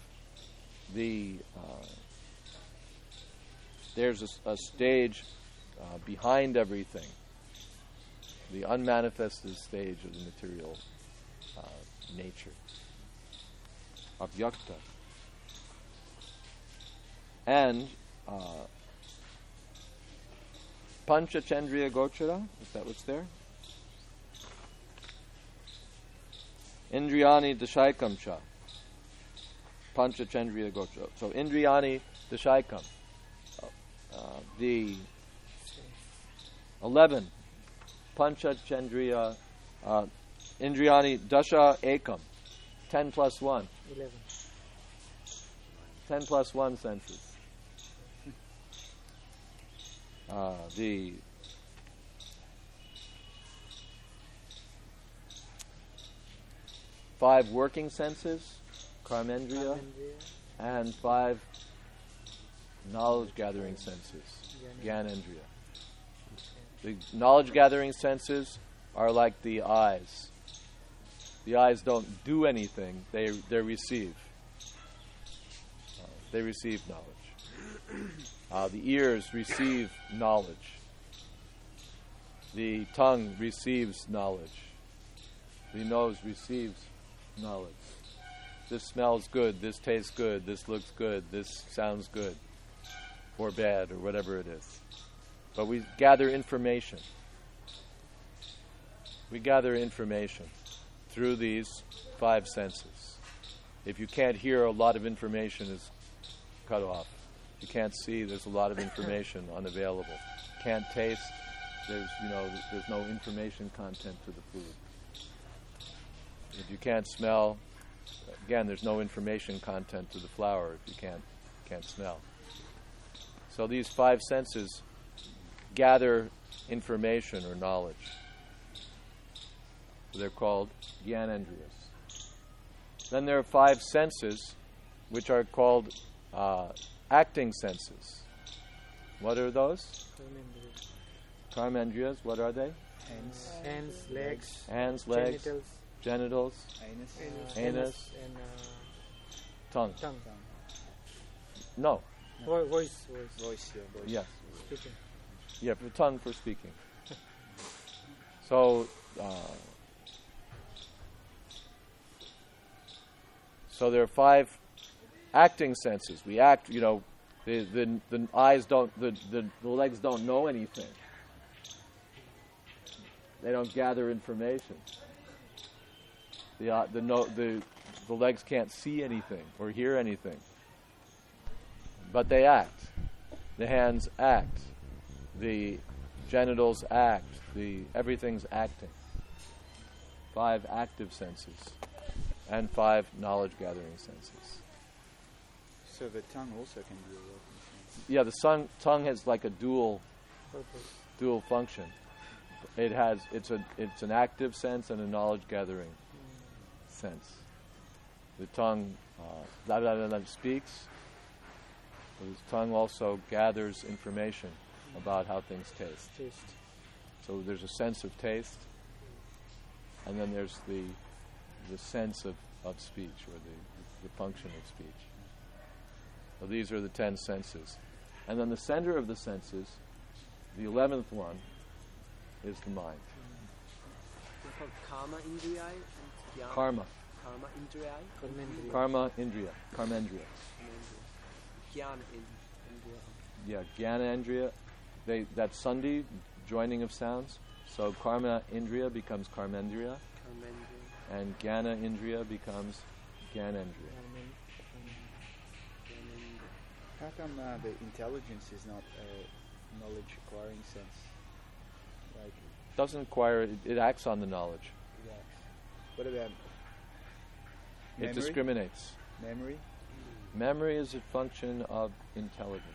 There's a stage behind everything, the unmanifested stage of the material nature. Avyakta. And Pancha Chandriya Gochara, is that what's there? Indriyani Dashaikam Cha. Pancha Chandriya Gochara. So Indriyani Dashaikam. The 11 Pancha Chandriya Indriyani Dasha Ekam. 10 plus 1. 11. 10 plus 1 senses. The five working senses, karmendriya, and 5 knowledge-gathering senses, gyanendriya. The knowledge-gathering senses are like the eyes. The eyes don't do anything; they receive. They receive knowledge. The ears receive knowledge. The tongue receives knowledge. The nose receives knowledge. This smells good, this tastes good, this looks good, this sounds good, or bad, or whatever it is. But we gather information. We gather information through these 5 senses. If you can't hear, a lot of information is cut off. you can't see, there's a lot of information unavailable. Can't taste, there's no information content to the food. If you can't smell, again, there's no information content to the flower if you can't smell. So these five senses gather information or knowledge. They're called Gyanendriyas. Then there are five senses which are called acting senses. What are those? Karmendriyas, what are they? Hands, legs, Genitals, anus, and tongue. tongue. No. Voice. Yes. Speaking. Yeah, the tongue for speaking. So there are five acting senses. We act, the eyes don't, the legs don't know anything. They don't gather information. The legs can't see anything or hear anything. But they act. The hands act. The genitals act. Everything's acting. Five active senses. And five knowledge-gathering senses. So the tongue also can be a working sense. Yeah, the tongue has like a dual function. It's an active sense and a knowledge-gathering sense. The tongue speaks. But his tongue also gathers information about how things taste. So there's a sense of taste, and then there's the sense of speech, or the function of speech. So these are the 10 senses. And then the center of the senses, the 11th one, is the mind. They're called Karma Indriya and Jnana. Karma. Karma Indriya. Karma Indriya. Karmendriya. Jnana Indriya. Yeah, Jnana Indriya. That's Sandhi, joining of sounds. So Karma Indriya becomes Karmendriya. And Jnana Indriya becomes Gyanendriya. How come the intelligence is not a knowledge acquiring sense? Like, Doesn't acquire, it acts on the knowledge. yeah. What about It memory? discriminates. Memory? Memory is a function of intelligence.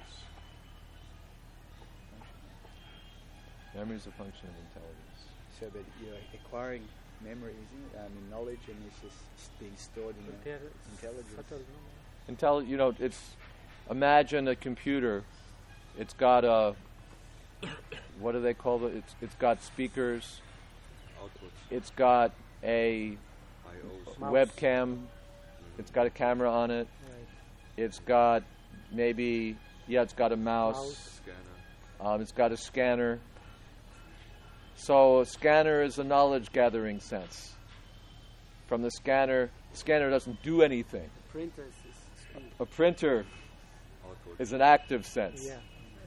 Memory is a function of intelligence. So that you're acquiring memory, isn't it? I mean, knowledge, and it's just being stored in They're intelligence. subtle, It's imagine a computer. It's got a what do they call it? It's got speakers. Outputs. It's got a IOs. Mouse. webcam. It's got a camera on it. Right. It's got it's got a mouse. Scanner. It's got a scanner. So a scanner is a knowledge-gathering sense. From the scanner doesn't do anything. Printer is speed. A printer Output. is an active sense. Yeah.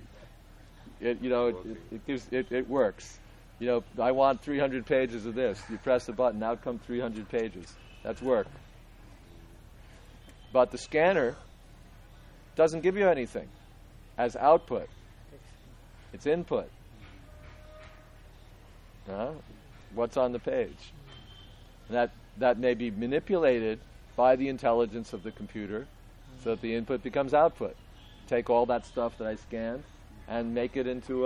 It works. I want 300 pages of this. You press the button, out come 300 pages. That's work. But the scanner doesn't give you anything as output. It's input. What's on the page? And that may be manipulated by the intelligence of the computer so that the input becomes output. Take all that stuff that I scanned and make it into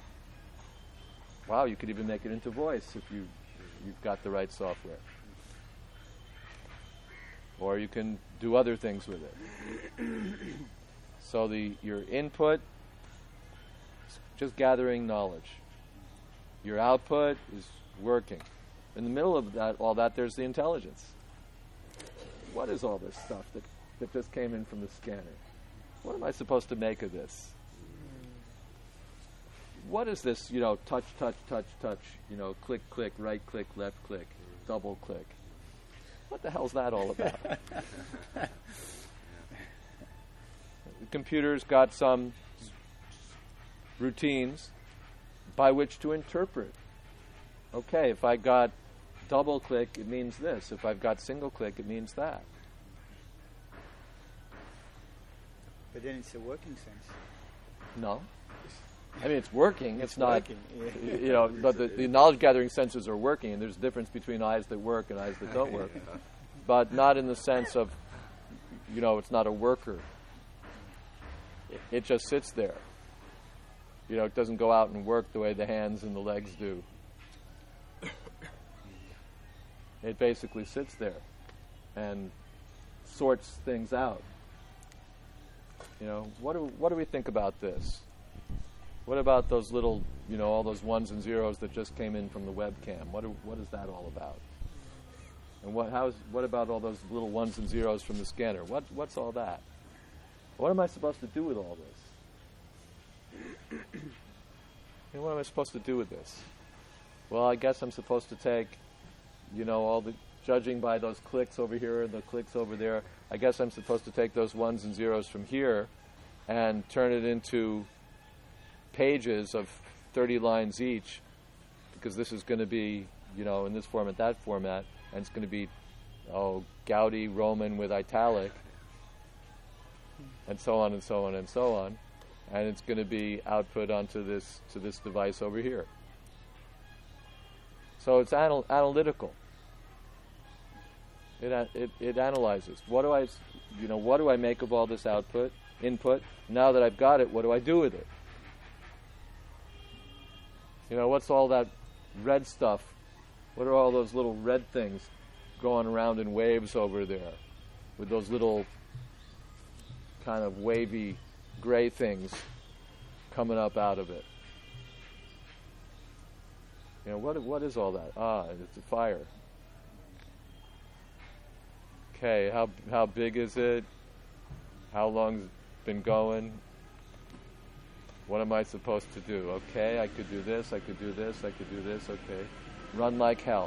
you could even make it into voice if you've got the right software. Or you can do other things with it. So your input is just gathering knowledge. Your output is working. In the middle of all that, there's the intelligence. What is all this stuff that just came in from the scanner? What am I supposed to make of this? What is this, touch, click, click, right click, left click, double click? What the hell's that all about? The computer's got some routines by which to interpret. Okay, if I got double click, it means this. If I've got single click, it means that. But then it's a working sense. No. I mean, it's working. It's not, working, yeah. But the knowledge-gathering senses are working, and there's a difference between eyes that work and eyes that don't work. But not in the sense of, it's not a worker. It just sits there. It doesn't go out and work the way the hands and the legs do. It basically sits there and sorts things out. What do we think about this? What about those little, all those ones and zeros that just came in from the webcam? What is that all about? And what about all those little ones and zeros from the scanner? What's all that? What am I supposed to do with all this? What am I supposed to do with this? Well, I guess I'm supposed to take, all the judging by those clicks over here and the clicks over there. I guess I'm supposed to take those ones and zeros from here and turn it into pages of 30 lines each, because this is going to be, in this format, that format, and it's going to be, Gaudi Roman with italic, and so on and so on and so on, and it's going to be output onto this device over here. So it's analytical. It analyzes. What do I make of all this input? Now that I've got it, what do I do with it? What's all that red stuff? What are all those little red things going around in waves over there with those little kind of wavy gray things coming up out of it? What is all that? It's a fire. Okay, how big is it? How long's it been going? What am I supposed to do? Okay, I could do this, I could do this, I could do this, okay. Run like hell.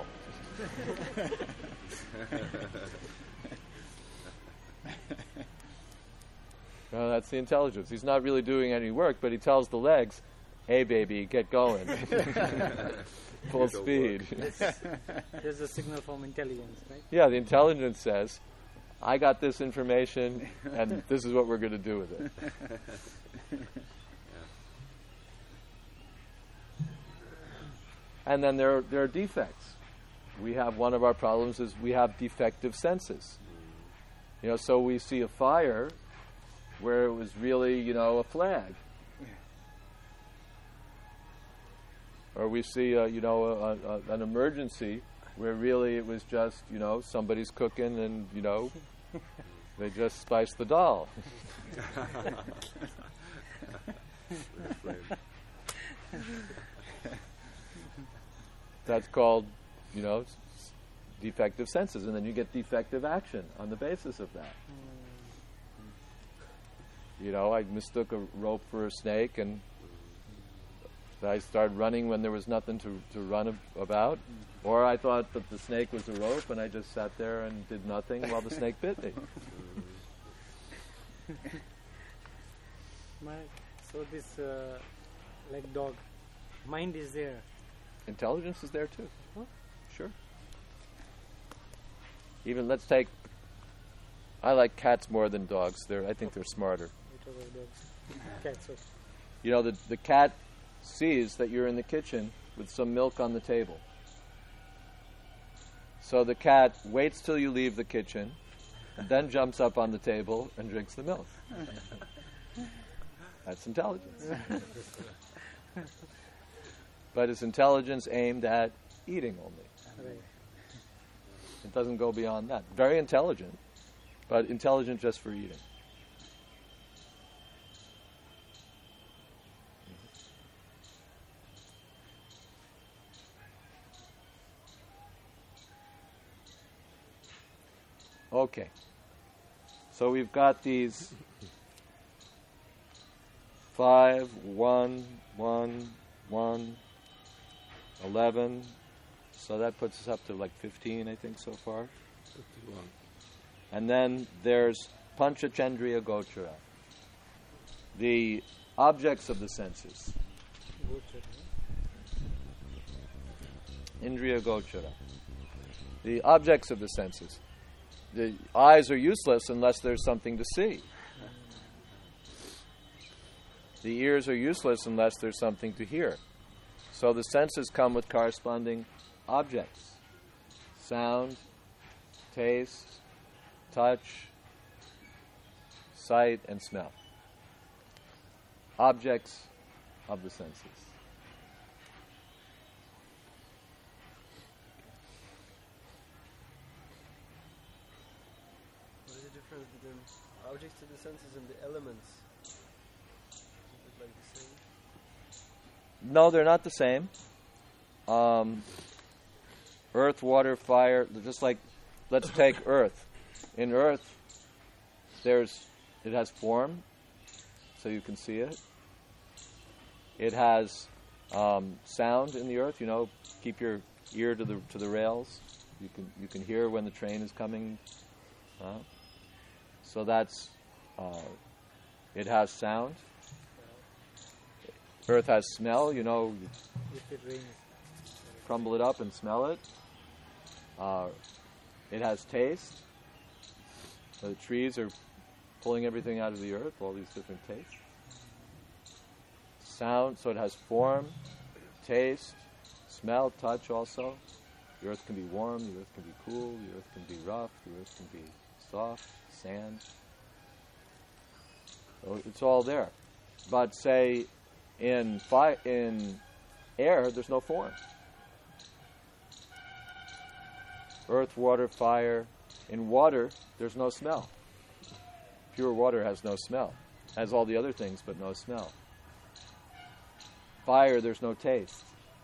Well, that's the intelligence. He's not really doing any work, but he tells the legs, hey baby, get going. Full speed. There's a signal from intelligence, right? Yeah, the intelligence says, I got this information, and this is what we're going to do with it. And then there are defects. We have one of our problems is we have defective senses. So we see a fire where it was really, a flag. Or we see, an emergency where really it was just, somebody's cooking and, they just spiced the dal. That's called, defective senses, and then you get defective action on the basis of that. I mistook a rope for a snake, and I started running when there was nothing to run about, or I thought that the snake was a rope, and I just sat there and did nothing while the snake bit me. So this, like dog, mind is there. Intelligence is there too. Huh? Sure. Even I like cats more than dogs. I think they're smarter. Cats. The cat sees that you're in the kitchen with some milk on the table. So the cat waits till you leave the kitchen, and then jumps up on the table and drinks the milk. That's intelligence. But it's intelligence aimed at eating only. Right. It doesn't go beyond that. Very intelligent, but intelligent just for eating. Okay. So we've got these 5, 1, 1, 1, 11. So that puts us up to like 15, I think, so far. 51. And then there's Panchachendriya Gochara, the objects of the senses. Indriya Gochara, the objects of the senses. The eyes are useless unless there's something to see. the ears are useless unless there's something to hear. So the senses come with corresponding objects. Sound, taste, touch, sight, and smell. Objects of the senses. What is the difference between objects of the senses and the elements? Is it like the same? No, they're not the same. Earth, water, fire, they're just like, let's take earth. In earth, it has form, so you can see it. It has sound in the earth. Keep your ear to the rails. You can hear when the train is coming. So that's it has sound. Earth has smell. If it rains. Crumble it up and smell it. It has taste. The trees are pulling everything out of the earth, all these different tastes. Sound, so it has form, taste, smell, touch also. The earth can be warm, the earth can be cool, the earth can be rough, the earth can be soft, sand. So it's all there. But say in air, there's no form. Earth, water, fire. In water, there's no smell. Pure water has no smell. Has all the other things, but no smell. Fire, there's no taste.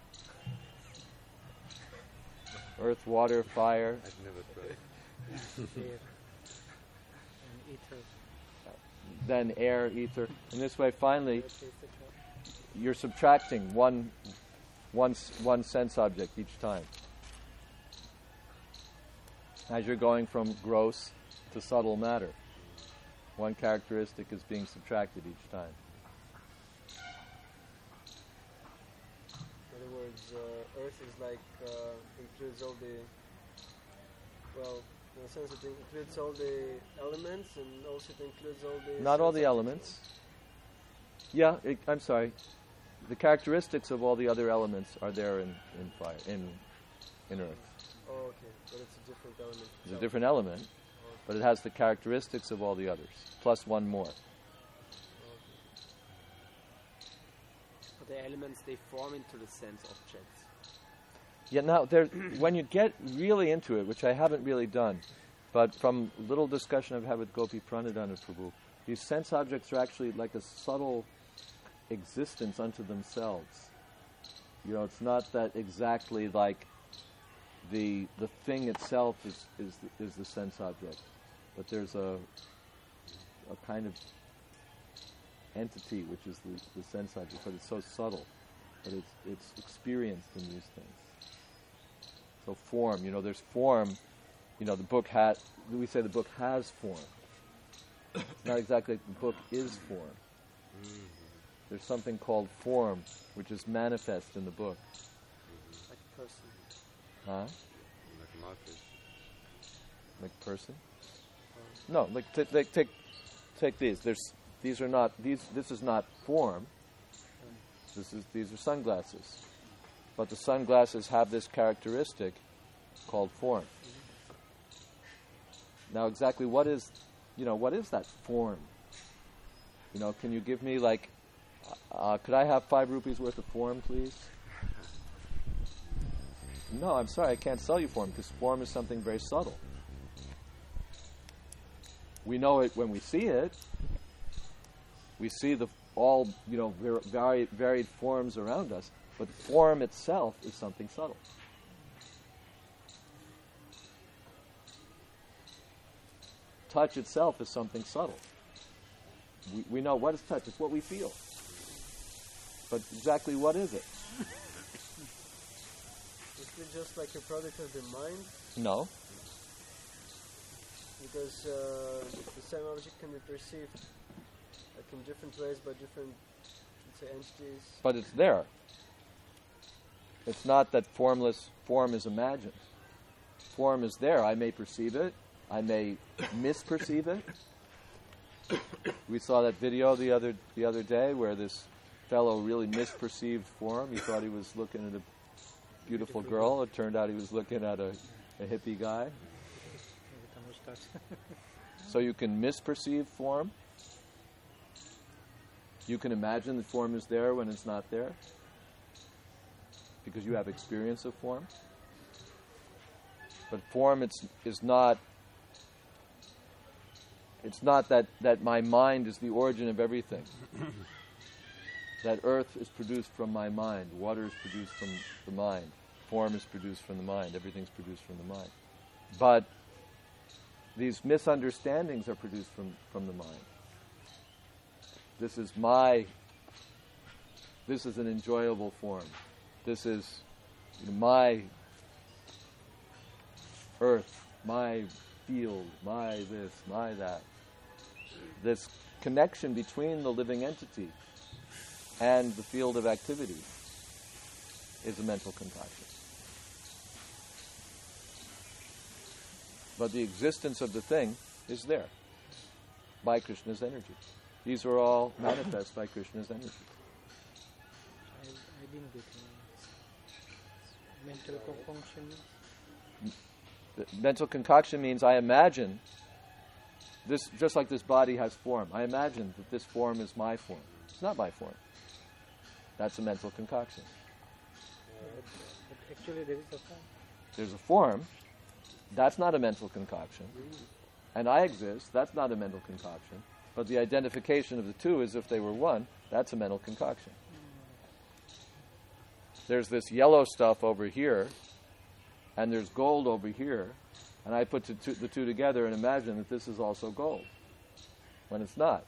Earth, water, fire. I've never tried. Air and ether. Then air, ether. In this way, finally, you're subtracting one sense object each time. As you're going from gross to subtle matter, one characteristic is being subtracted each time. In other words, Earth is like includes all the, in a sense it includes all the elements and also it includes all the... Not all the elements. Yeah, I'm sorry. The characteristics of all the other elements are there in fire, in Earth. Oh, okay. But it's a different element. It's a different element, but it has the characteristics of all the others, plus one more. But the elements, they form into the sense objects. Yeah, now, when you get really into it, which I haven't really done, but from little discussion I've had with Gopi Pranadhana Prabhu, these sense objects are actually like a subtle existence unto themselves. It's not that exactly like the thing itself is the sense object, but there's a kind of entity which is the sense object, but it's so subtle, but it's experienced in these things. So form, there's form. The book we say the book has form. It's not exactly like the book is form. There's something called form, which is manifest in the book. Like a person. Huh? Like a market. Like person? No, take these. These are not these. This is not form. These are sunglasses, but the sunglasses have this characteristic called form. Now, exactly what is that form? Can you give me could I have 5 rupees worth of form, please? No, I'm sorry, I can't sell you form because form is something very subtle. We know it when we see it. We see all varied forms around us, but form itself is something subtle. Touch itself is something subtle. We know what is touch. It's what we feel. But exactly what is it? Is it just like a product of the mind? No. Because the same object can be perceived in different ways by different, entities. But it's there. It's not that form is imagined. Form is there. I may perceive it. I may misperceive it. We saw that video the other day where this fellow really misperceived form. He thought he was looking at a beautiful girl. It turned out he was looking at a hippie guy. So you can misperceive form. You can imagine that form is there when it's not there, because you have experience of form. But form is not. It's not that my mind is the origin of everything. That earth is produced from my mind, water is produced from the mind, form is produced from the mind, everything's produced from the mind. But these misunderstandings are produced from the mind. This is an enjoyable form. This is my earth, my field, my this, my that. This connection between the living entity and the field of activity is a mental concoction. But the existence of the thing is there by Krishna's energy. These are all manifest by Krishna's energy. I didn't get mental concoction. The mental concoction means I imagine this, just like this body has form. I imagine that this form is my form. It's not my form. That's a mental concoction. But actually, there is a form. There's a form. That's not a mental concoction. And I exist. That's not a mental concoction. But the identification of the two as if they were one, that's a mental concoction. There's this yellow stuff over here, and there's gold over here, and I put the two together and imagine that this is also gold, when it's not.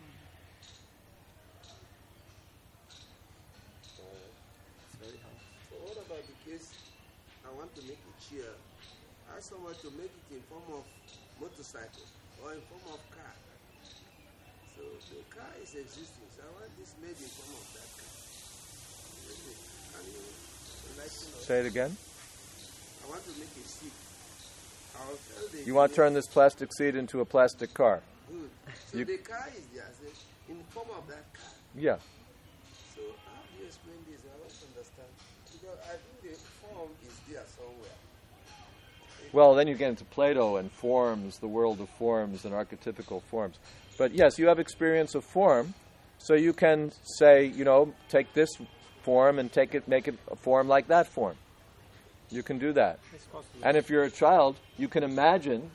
It's very hard. So what about the case, I want to make a chair. I ask someone to make it in form of motorcycle or in form of car. So the car is existing, so I want this made in form of that car. Can you enlighten us? Say it again. I want to make a seat. I'll tell the You want to turn this plastic seat into a plastic car? Good. So the car is there, so in the form of that car. Yeah. So how do you explain this? I don't understand. Because I think the form is there somewhere. Well, then you get into Plato and forms, the world of forms and archetypical forms. But yes, you have experience of form, so you can say, take this form and make it a form like that form. You can do that. And if you're a child, you can imagine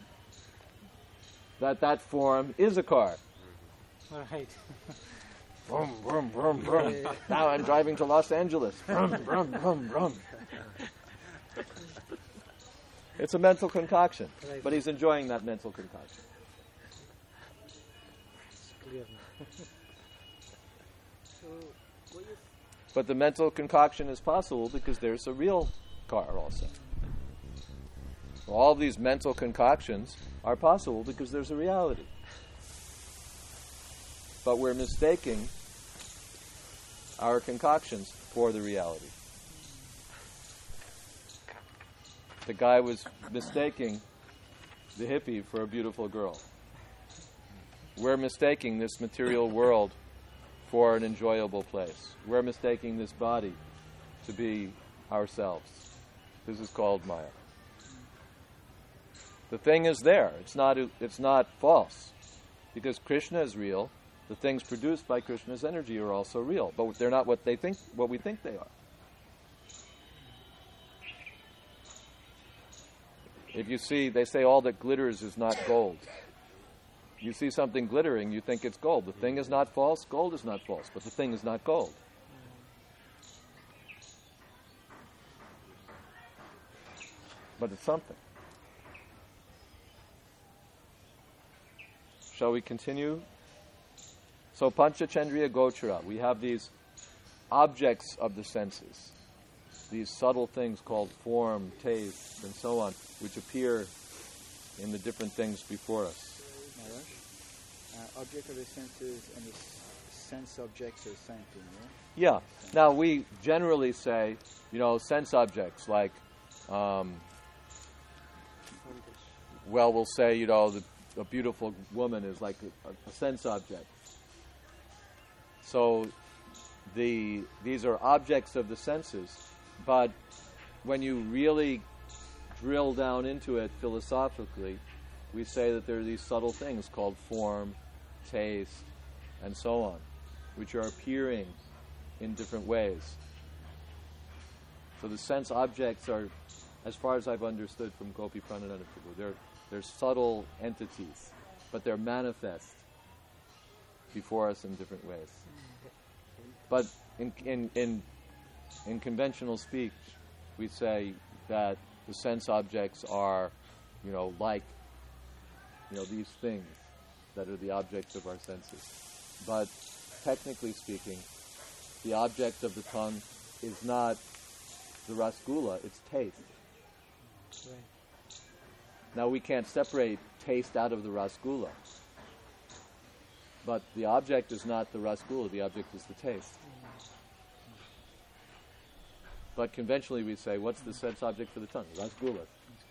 that form is a car. Right. Vroom, vroom, vroom, vroom. Now I'm driving to Los Angeles. Vroom, vroom, vroom, vroom. It's a mental concoction, but he's enjoying that mental concoction. Clear. But the mental concoction is possible because there's a real car also. All these mental concoctions are possible because there's a reality. But we're mistaking our concoctions for the reality. The guy was mistaking the hippie for a beautiful girl. We're mistaking this material world for an enjoyable place. We're mistaking this body to be ourselves. This is called Maya. The thing is there. It's not false. Because Krishna is real, the things produced by Krishna's energy are also real. But they're not what we think they are. If you see, they say all that glitters is not gold. You see something glittering, you think it's gold. The thing is not false, gold is not false, but the thing is not gold. But it's something. Shall we continue? So Panchachendriya Gochara, we have these objects of the senses, these subtle things called form, taste, and so on, which appear in the different things before us. Object of the senses and the sense objects are the same thing, yeah? Yeah. Now we generally say, sense objects like, we'll say, a beautiful woman is like a sense object. So these are objects of the senses, but when you really drill down into it philosophically, we say that there are these subtle things called form, taste, and so on, which are appearing in different ways. So the sense objects are, as far as I've understood from Gopi Pranananda Prabhu, they're subtle entities, but they're manifest before us in different ways. But in conventional speech, we say that the sense objects are, like, these things that are the objects of our senses. But technically speaking, the object of the tongue is not the rasgula, it's taste. Right. Now we can't separate taste out of the rasgula. But the object is not the rasgula, the object is the taste. But conventionally we say, what's the sense object for the tongue? Rasgula.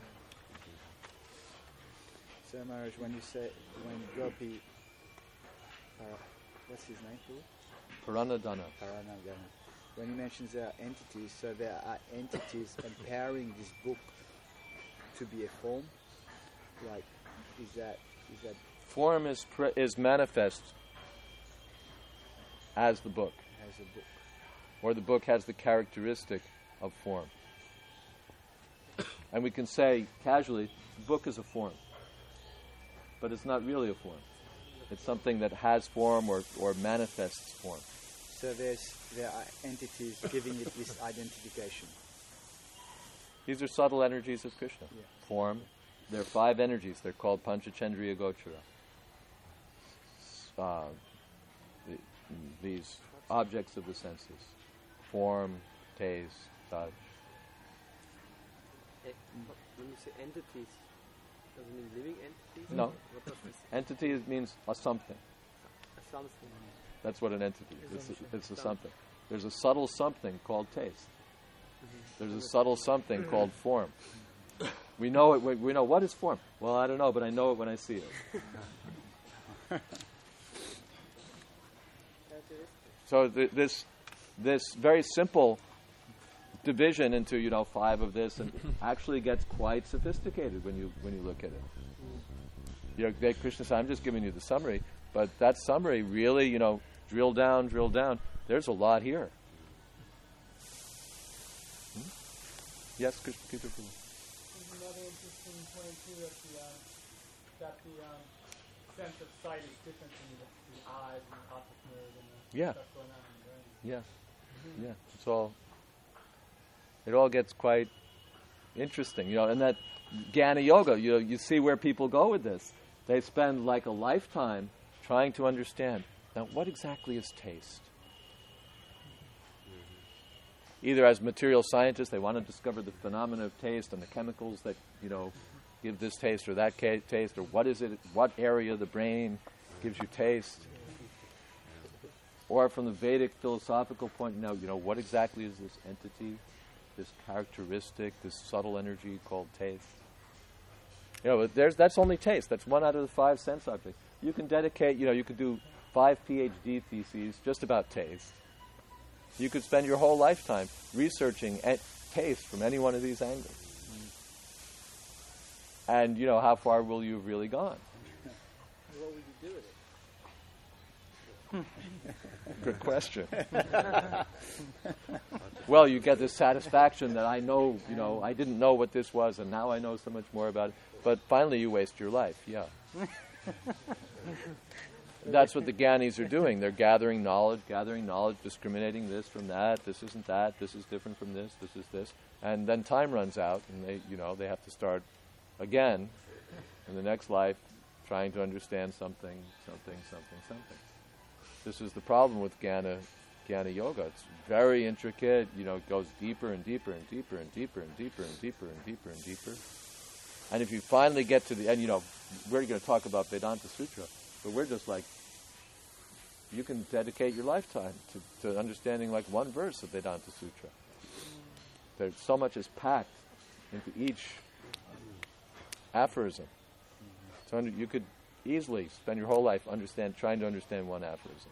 So Maharaj, when Gopi, what's his name? Paranadana. When he mentions our entities, so there are entities empowering this book to be a form. Like, is that form is manifest as the book, as a book, or the book has the characteristic of form. And we can say casually, the book is a form, but it's not really a form. It's something that has form or manifests form. So there are entities giving it this identification. These are subtle energies of Krishna. Yeah. Form. There are 5 energies. They're called Panchachendriya Gochara. These objects of the senses. Form, taste, touch. When you say entities, does it mean living entities? No. What does this Entity means a something. a something? That's what an entity is. It's a something. There's a subtle something called taste. There's a subtle something called form. We know it. We know what is form. Well, I don't know, but I know it when I see it. So this very simple division into 5 of this, and actually gets quite sophisticated when you look at it. Krishna said, "I'm just giving you the summary," but that summary really, drill down. There's a lot here. Yes, Krishna, keep it going. There's another interesting point too that the sense of sight is different from the eyes and the optic nerve and the Yeah. stuff going on in the brain. Yeah. It all gets quite interesting, and that Jnana Yoga, you see where people go with this. They spend like a lifetime trying to understand, now what exactly is taste? Either as material scientists, they want to discover the phenomena of taste and the chemicals that, give this taste or that taste, or what is it, what area of the brain gives you taste. Or from the Vedic philosophical point, what exactly is this entity, this characteristic, this subtle energy called taste? That's only taste. That's 1 out of the 5 sense objects. You can dedicate, you could do 5 PhD theses just about taste. You could spend your whole lifetime researching taste from any one of these angles. And, how far will you have really gone? What would you do with it? Good question. Well, you get this satisfaction that I know, I didn't know what this was, and now I know so much more about it. But finally you waste your life, yeah. That's what the Gyanis are doing. They're gathering knowledge, discriminating this from that, this isn't that, this is different from this is this. And then time runs out, and they have to start again in the next life trying to understand something. This is the problem with Jnana Yoga. It's very intricate, it goes deeper and deeper and deeper and deeper and deeper and deeper and deeper and deeper. And if you finally get to the end, we're going to talk about Vedanta Sutra, but we're just like, you can dedicate your lifetime to understanding like one verse of Vedanta Sutra. There's so much is packed into each aphorism. You could easily spend your whole life trying to understand one aphorism.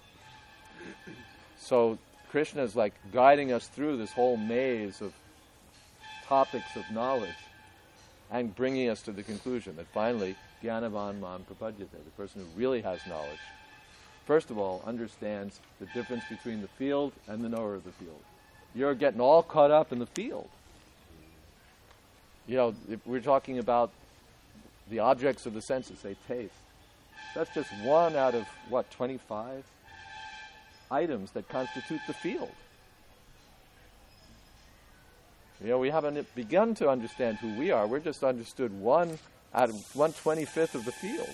So Krishna is like guiding us through this whole maze of topics of knowledge and bringing us to the conclusion that finally, Jnanavan Mam Prapadyate, the person who really has knowledge, first of all, understands the difference between the field and the knower of the field. You're getting all caught up in the field. You know, if we're talking about the objects of the senses, say taste. That's just one out of, 25 items that constitute the field. You know, we haven't begun to understand who we are. We're just understood one out of 1/25 of the field.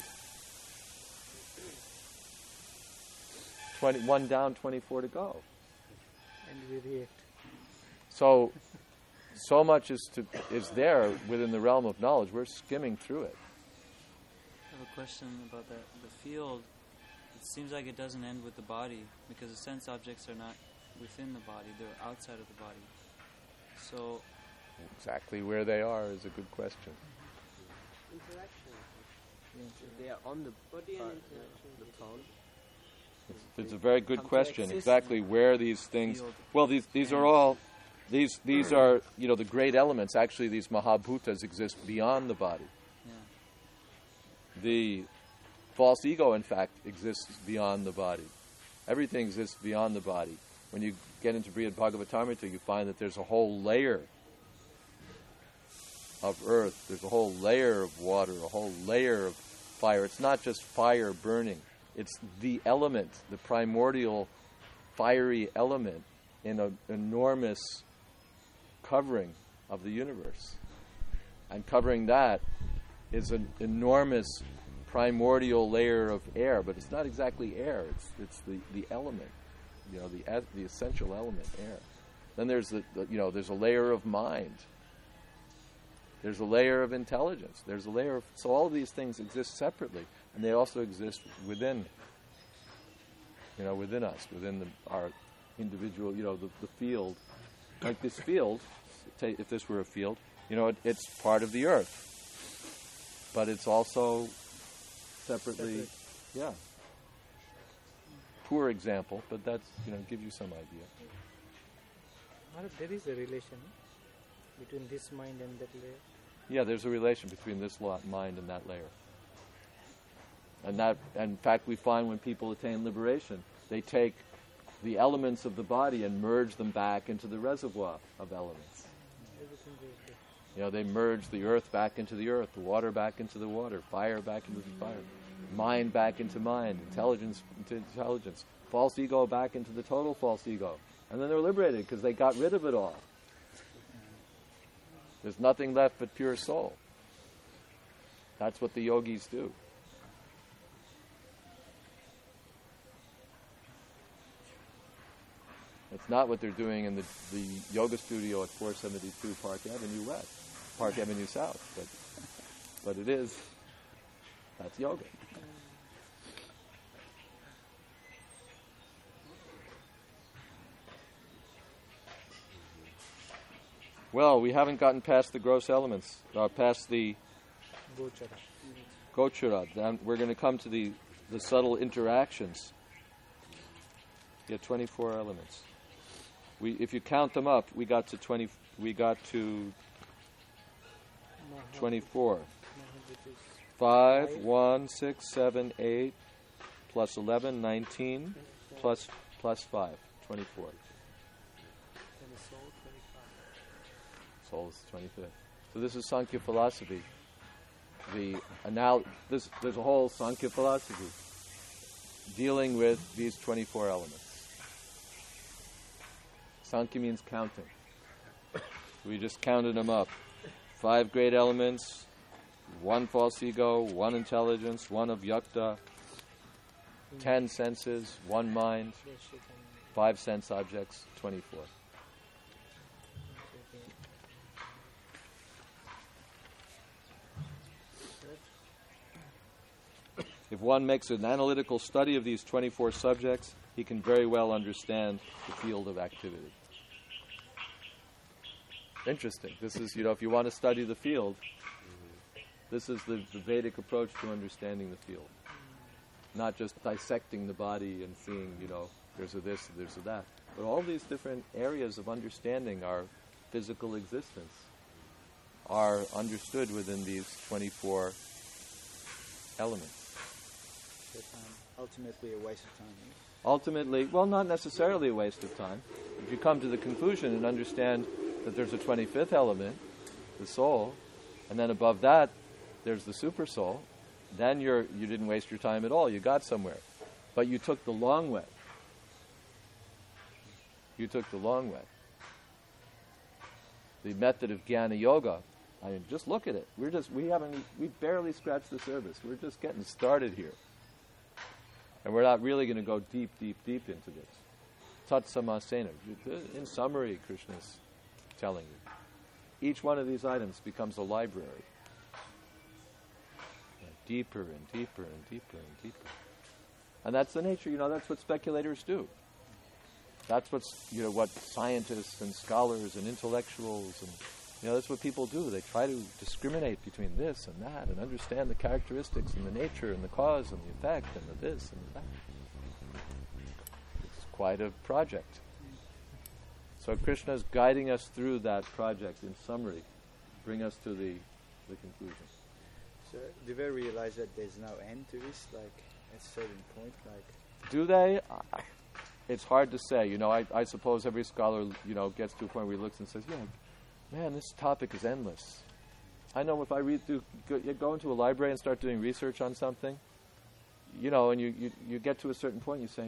21 down, 24 to go. And we react. So much is there within the realm of knowledge. We're skimming through it. I have a question about that. The field, it seems like it doesn't end with the body because the sense objects are not within the body, they're outside of the body. So exactly where they are is a good question. Interaction. They are on the body and the palm. It's a very good question. Exactly where these things. Well, these are all. These are, you know, the great elements. Actually, these mahabhutas exist beyond the body. Yeah. The false ego, in fact, exists beyond the body. Everything exists beyond the body. When you get into Brihad Bhagavatamrita, you find that there's a whole layer of earth, there's a whole layer of water, a whole layer of fire. It's not just fire burning. It's the element, the primordial fiery element in an enormous covering of the universe. And covering that is an enormous primordial layer of air, but it's not exactly air, it's the element, you know, the essential element, air. Then there's there's a layer of mind. There's a layer of intelligence. There's a layer of, so all of these things exist separately, and they also exist within, within us, within our individual, the field. Like this field, if this were a field, it's part of the earth, but it's also separately, Poor example, but that's, gives you some idea. There is a relation between this mind and that layer. Yeah, there's a relation between this mind and that layer. And in fact, we find when people attain liberation, they take the elements of the body and merge them back into the reservoir of elements. They merge the earth back into the earth, the water back into the water, fire back into the fire, mind back into mind, intelligence into intelligence, false ego back into the total false ego. And then they're liberated because they got rid of it all. There's nothing left but pure soul. That's what the yogis do. It's not what they're doing in the yoga studio at 472 Park Avenue West, Park Avenue South, but it is. That's yoga. Well, we haven't gotten past the gross elements, past the gochara. Then we're going to come to the subtle interactions. You have 24 elements. If you count them up, we got to 20. We got to 24. 5, 1, 6, 7, 8, plus 11, 19, plus 5, 24. Soul is 25th. So this is Sankhya philosophy. There's a whole Sankhya philosophy dealing with these 24 elements. Sankhya means counting. We just counted them up. 5 great elements, 1 false ego, 1 intelligence, 1 avyakta, 10 senses, 1 mind, 5 sense objects, 24. If one makes an analytical study of these 24 subjects, he can very well understand the field of activity. Interesting. This is, if you want to study the field, This is the Vedic approach to understanding the field. Not just dissecting the body and seeing, there's a this, there's a that. But all these different areas of understanding our physical existence are understood within these 24 elements. Ultimately a waste of time. Yes? Ultimately, well, not necessarily a waste of time. If you come to the conclusion and understand that there's a 25th element, the soul, and then above that, there's the super soul, then you didn't waste your time at all. You got somewhere. But you took the long way. You took the long way. The method of Jnana Yoga, I mean, just look at it. We barely scratched the surface. We're just getting started here. And we're not really going to go deep, deep, deep into this. Tat Samasena. In summary, Krishna's telling you. Each one of these items becomes a library. Deeper and deeper and deeper and deeper. And that's the nature, that's what speculators do. That's what scientists and scholars and intellectuals and, that's what people do. They try to discriminate between this and that and understand the characteristics and the nature and the cause and the effect and the this and that. It's quite a project. So Krishna's guiding us through that project in summary, bring us to the conclusion. So do they realize that there's no end to this, like at a certain point? Do they? It's hard to say. I suppose every scholar, gets to a point where he looks and says, man, this topic is endless. I know if I go into a library and start doing research on something, and you get to a certain point, you say,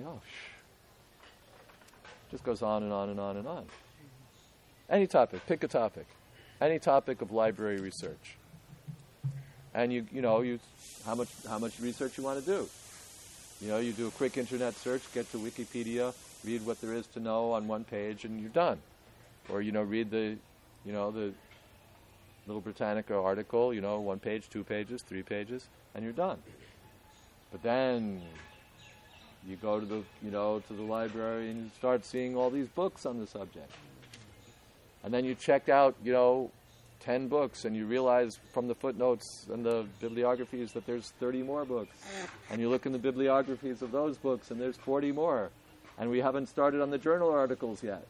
just goes on and on and on and on. Any topic, pick a topic. Any topic of library research. And how much research you want to do. You do a quick internet search, get to Wikipedia, read what there is to know on one page, and you're done. Or read the Little Britannica article, 1 page, 2 pages, 3 pages, and you're done. But then you go to the library and you start seeing all these books on the subject. And then you check out, 10 books, and you realize from the footnotes and the bibliographies that there's 30 more books. And you look in the bibliographies of those books, and there's 40 more. And we haven't started on the journal articles yet.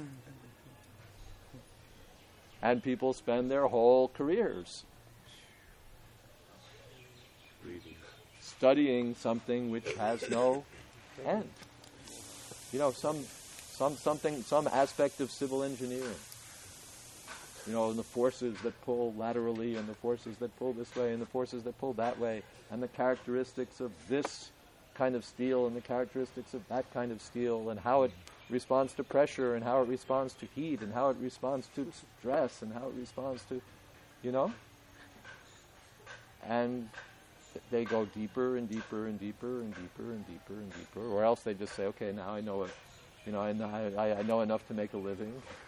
And people spend their whole careers studying something which has no end. Some aspect of civil engineering. And the forces that pull laterally, and the forces that pull this way, and the forces that pull that way, and the characteristics of this kind of steel, and the characteristics of that kind of steel, and how it responds to pressure, and how it responds to heat, and how it responds to stress, and how it responds to, And they go deeper and deeper and deeper and deeper and deeper and deeper, or else they just say, okay, now I know it. I know enough to make a living.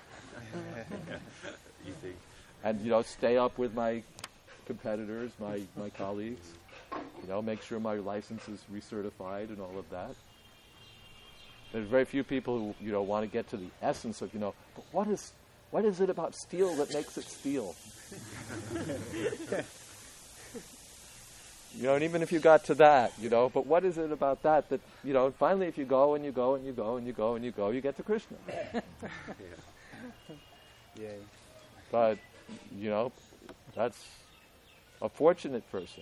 And stay up with my competitors, my colleagues. Make sure my license is recertified and all of that. There's very few people who want to get to the essence of but what is it about steel that makes it steel? And even if you got to that, but what is it about that finally if you go and you go and you go and you go and you go, you get to Krishna. Yeah. But, that's a fortunate person.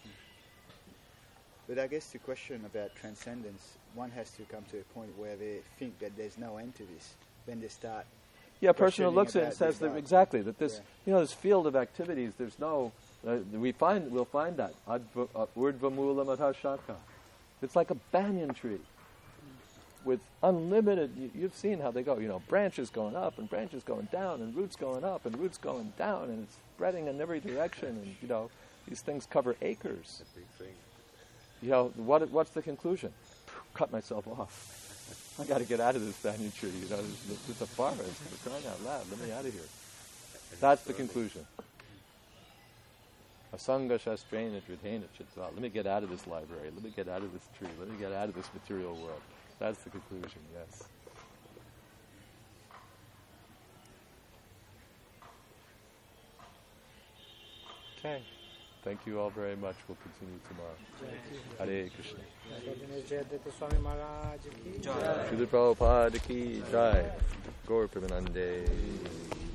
But I guess the question about transcendence, one has to come to a point where they think that there's no end to this. When they start... Yeah, a person who looks at it and says that exactly, that this, this field of activities, there's no... we'll find that. Urdhva mula matha shaka. It's like a banyan tree. With unlimited, you've seen how they go, branches going up and branches going down and roots going up and roots going down, and it's spreading in every direction, and, these things cover acres. A big thing. What's the conclusion? Cut myself off. I got to get out of this banyan tree, it's a forest, for crying out loud, let me out of here. That's the conclusion. Asanga shastrena dridhena chitva. Let me get out of this library, let me get out of this tree, let me get out of this material world. That's the conclusion, yes. Okay. Thank you all very much. We'll continue tomorrow. Hare Krishna. Swami Maharaj ki Srila Prabhupada ki jai. Gaur Premanande.